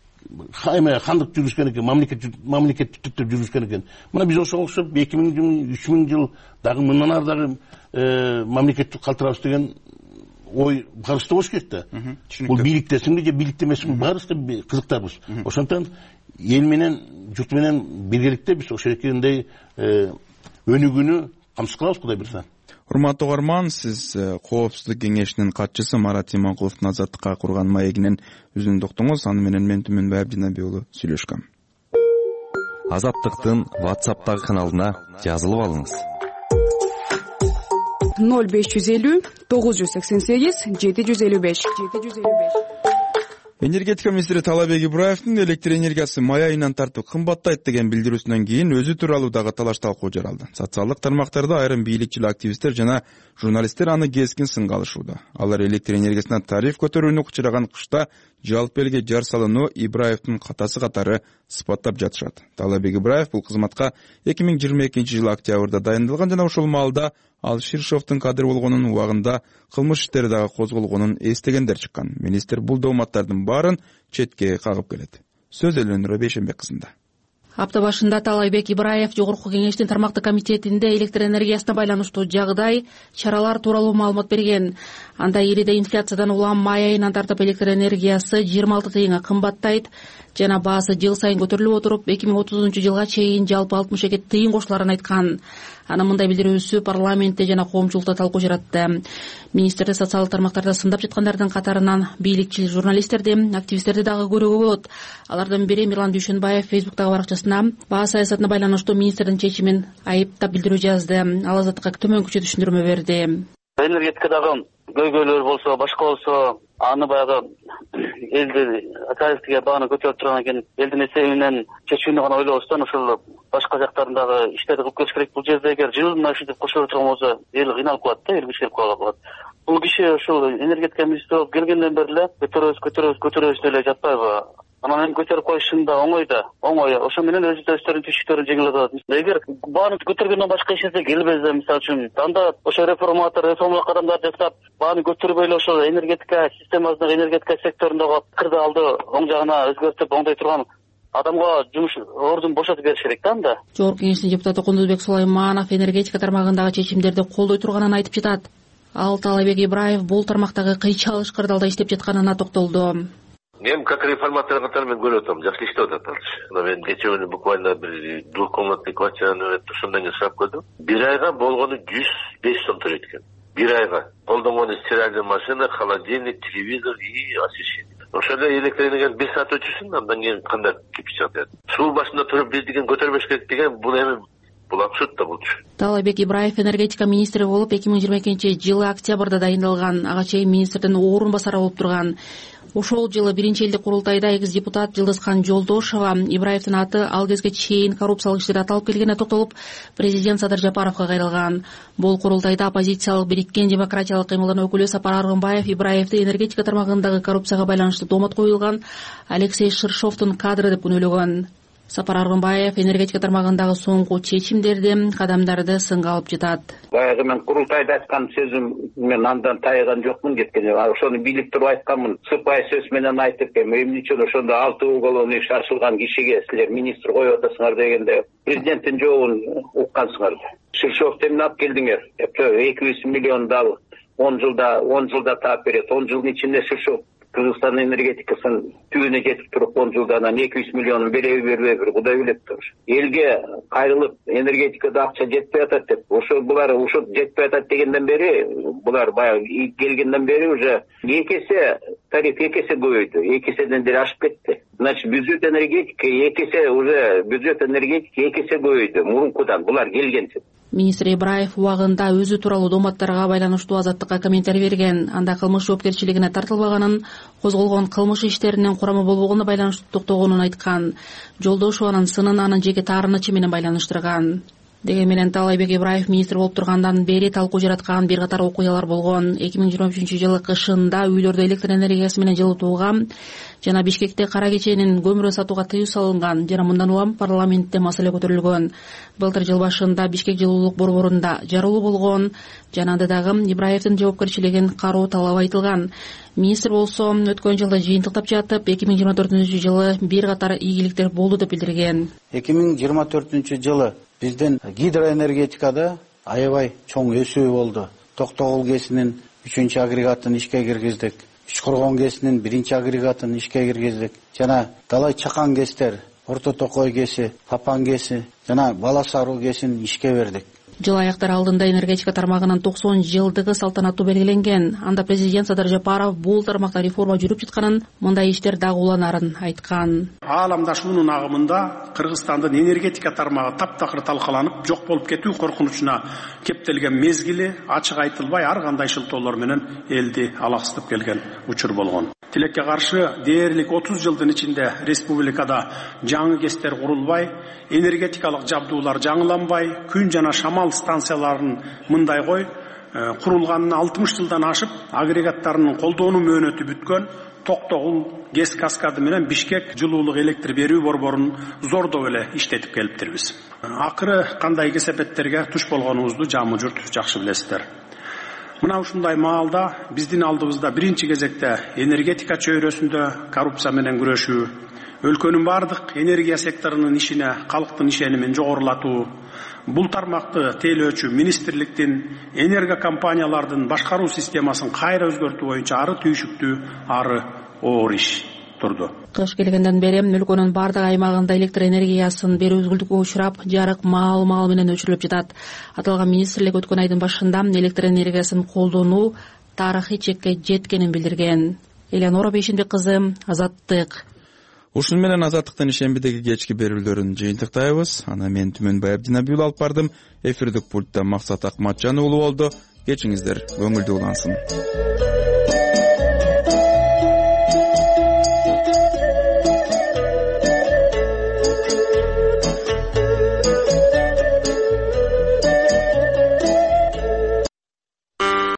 эме хандык жүргүзгөн экен, мамлекет мамлекет түтүктөп жүргүзгөн экен. Мына биз ошого окшоп эки миң жыл, үч миң жыл дагы мындан ары дагы мамлекетти калтырабыз деген ой барыбызда болуш керек да. Бул бийликтесиңби же бийликте эмесиңби, баарыбызга кызыктарбыз. Ошондон эл менен, журт менен биргеликте биз ошол экендей өнүгүүнү камсыз кылабыз, Кудай буйрса. Урматтуу угарман, сиз Коопсуздук кеңешинин катчысы Марат Иманкуловдун Азаттыкка курган маегинен үзүндү уктуңуз. Аны менен мен Түмөнбай Абдинабий уулу сүйлөшкөм. Азаттыктын WhatsApp'тагы каналына жазылып алыңыз. ноль беш жүз элүү тогуз жүз сексен сегиз жети жүз элүү беш. Энергетика министри Талабек Ибраевдин электр энергиясы май айынан тартып кымбаттайт деген билдирүүсүнөн кийин өзү тууралуу дагы талаш талкуу жаралды. Социалдык тармактарда айрым бийликчил активисттер жана журналисттер аны кескин сынга алышууда. Алар электр энергиясына тариф көтөрүүнү учураган кышта жалпы элге жар салууну Ибраевдин катасы катары сыпаттап жатышат. Таалайбек Ибраев бул кызматка эки миң жыйырма экинчи жылы октябрда дайындалган жана ошол маалда ал Ширшовдун кадыр болгонун, убагында кылмыш иштери дагы козголгонун эстегендер чыккан. Министр бул дооматтардын баарын четке кагып келет. Сөз Элөнүр Бейшенбек кызында. Апта башында Таалайбек Ибраев Жогорку Кеңештин тармактык комитетинде электр энергиясына байланыштуу жагдай, чаралар тууралуу маалымат берген. Анда элде инфляциядан улам май айынан тартып электр энергиясы жыйырма алты тыйынга кымбаттайт жана баасы жыл сайын көтөрүлүп отуруп, эки миң отузунчу жылга чейин жалпы алтымыш эки тыйын кошуларын айткан. Анын мындай билдирүүсү парламентте жана коомчулукта талкуу жаратты. Министрди социалдык тармактарда сындап жаткандардын катарынан бийликчил журналисттерди, активисттерди дагы көрүүгө болот. Алардын бири Мирлан Дүйшөнбаев Фейсбуктагы баракчасына баа саясатына байланыштуу министрдин чечимин айыптап билдирүү жазды. Ал Азаттыкка төмөнкүчө түшүндүрмө берди. Энергетикадагы көйгөйлөр болсо, башка болсо, аны баягы элди тарифтиге бааны көтөрүп турган экен. Элдин эсебинен чечүүнү гана ойлобостон ошол башка жактарындагы иштерди кылып келиш керек. Бул жерде эгер жылына ушинтип кошулуп турган болсо, эл кыйналып калат да, эл кичирип калат. Бул киши ошол энергетика министри болуп келгенден бери эле көтөрөбүз, көтөрөбүз, көтөрөбүз деле жатпайбы? Анан эми көтөрүп коюшун да оңой да, оңой. Ошо менен өз өздөрүнүн түйшүктөрүн жеңилдетип атат. Эгер бааны көтөргөндөн башка эч нерсе келбесе, мисалы үчүн, анда ошо реформатор, реформалык кадамдар жасап, бааны көтөрбөй эле ошол энергетика системасындагы энергетика секторундагы пикирди алды оң жагына өзгөртүп, оңдой турган адамга жумуш ордун бошотуп бериш керек да анда. Жогорку Кеңештин депутаты Кундузбек Сулайманов энергетика тармагындагы чечимдерди колдой турганын айтып жатат. Ал Таалайбек Ибраев бул тармактагы кыйчалыш кырдаалда иштеп жатканына токтолду. Мен как реформатор катары мен көрүп атам, жакшы иштеп атат. Мен кечээ күнү буквально бир двухкомнатный квартираны өтүп ошондон кийин сурап көрдүм. Бир айга болгону жүз беш сом төлөйт экен. Бир айга колдонгону стиральный машина, холодильник, телевизор и освещение. Ошондо электр энергияны беш саат өчүрсүн, андан кийин кандай кипиш атат. Суу башында туруп биз деген көтөрбөш керек деген бул эми бул абсурд да болчу. Таалайбек Ибраев энергетика министри болуп эки миң жыйырма экинчи жылы октябрда дайындалган. Ага чейин министрдин орун басары болуп турган. Ошол жылы биринчи элдик курултайда экс депутат Жылдызкан Жолдошова Ибраевдин аты ал кезге чейин коррупциялык иштерде аталып келгенине токтолуп, президент Садыр Жапаровго кайрылган. Бул курултайда оппозициялык Бириккен демократиялык кыймылдын өкүлү Сапар Аргынбаев Ибраевди энергетика тармагындагы коррупцияга байланыштуу доомат коюлган Алексей Ширшовдун кадры деп күнөөлөгөн. Сапар Аргынбаев энергетика тармагындагы соңку чечимдерди, кадамдарды сынга алып жатат. Баягы мен курултайда айткан сөзүм мен андан тайган жокмун кеткен. Ошону билип туруп айтканмын. Сыпай сөз менен айтып, эмне үчүн ошондо алты уголовный иш ачылган кишиге силер министр коюп атасыңар дегенде президенттин жообун уккансыңар. Ширшовду эмне алып келдиңер? эки жүз миллион дал он жылда он жылда таап берет. он жылдын ичинде Ширшов Кыргызстан энергетикасын түбүнө жетип туруп он жылда анан эки жүз миллионун береби бербейби, Кудай билет тур. Элге кайрылып энергетикада акча жетпей атат деп, ошо булар ошо жетпей атат дегенден бери, булар баягы келгенден бери уже эки эсе тариф эки эсе көбөйдү, эки эседен деле ашып кетти. Значит, бюджет энергетика эки эсе уже бюджет энергетика эки эсе көбөйдү мурункудан, булар келгенче. Министр Ибраев убагында өзү тууралуу дооматтарга байланыштуу Азаттыкка комментарий берген. Анда кылмыш жоопкерчилигине тартылбаганын, козголгон кылмыш иштеринин курамы болбогонуна байланыштуу токтогонун айткан. Жолдошованын сынын анын жеке таарынычы менен байланыштырган. Деген менен Таалайбек Ибраев министр болуп тургандан бери талкуу жараткан бир катар окуялар болгон. эки миң жыйырма үчүнчү жылы кышында үйлөрдө электр энергиясы менен жылытууга жана Бишкекте кара кеченин көмүрүн сатууга тыюу салынган жана мындан улам парламентте маселе көтөрүлгөн. Былтыр жыл башында Бишкек жылуулук борборунда жарылуу болгон жана анда дагы Ибраевдин жоопкерчилигин кароо талабы айтылган. Министр болсо өткөн жылда жыйынтыктап жатып, эки миң жыйырма төртүнчү жылы бир катар ийгиликтер болду деп билдирген. эки миң жыйырма төртүнчү жылы биздин гидроэнергетикада аябай чоң өсүү болду. Токтогул КЭСинин үчүнчү агрегатын ишке киргиздик. Үчкоргон КЭСинин биринчи агрегатын ишке киргиздик. Жана Далай Чакан КЭСтер, Орто Токой КЭСи, Папан КЭСи жана Бала Саруу КЭСин ишке бердик. Жыл аяктары алдында энергетика тармагынын токсон жылдыгы салтанаттуу белгиленген. Анда президент Садыр Жапаров бул тармакта реформа жүрүп жатканын, мындай иштер дагы уланарын айткан. Ааламдашуунун агымында Кыргызстандын энергетика тармагы таптакыр талкаланып, жок болуп кетүү коркунучуна кептелген мезгили ачык айтылбай ар кандай шылтоолор менен элди алаксытып келген учур болгон. Тилекке каршы дээрлик отуз жылдын ичинде республикада жаңы КЭСтер курулбай, энергетикалык жабдуулар жаңыланбай, күн жана шамал станцияларын мындай кой курулганына алтымыш жылдан ашып, агрегаттарынын колдонуу мөөнөтү бүткөн, Токтогул ГЭС каскады менен Бишкек жылуулук электр берүү борборун зордоп эле иштетип келиптирбиз. Акыры кандай кесепеттерге туш болгонубузду жамы журт жакшы билесиздер. Мына ушундай маалда биздин алдыбызда биринчи кезекте энергетика чөйрөсүндө коррупция менен күрөшүү, өлкөнүн бардык энергия секторунун ишине калктын ишенимин жогорулатуу, бул тармакты тейлөөчү министрликтин энерго компаниялардын башкаруу системасын кайра өзгөртүү боюнча ары түйшүктүү, ары оор иш турду. Кыш келгенден бери өлкөнүн бардык аймагында электр энергиясын берүү үзгүлтүккө учурап, жарык маал-маал менен өчүрүлүп жатат. Аталган министрлик өткөн айдын башында электр энергиясын колдонуу тарыхый чекке жеткенин билдирген. Элеонора Бейшенбек кызы, Азаттык. Ушун менен Азаттыктын ишембидеги кечки берүүлөрүн жыйынтыктайбыз. Ана мен Түмөнбай Абдинабиул алып бардым. Эфирдик пультта Максат Акматжан уулу болду. Кечиңиздер көңүлдүү улансын.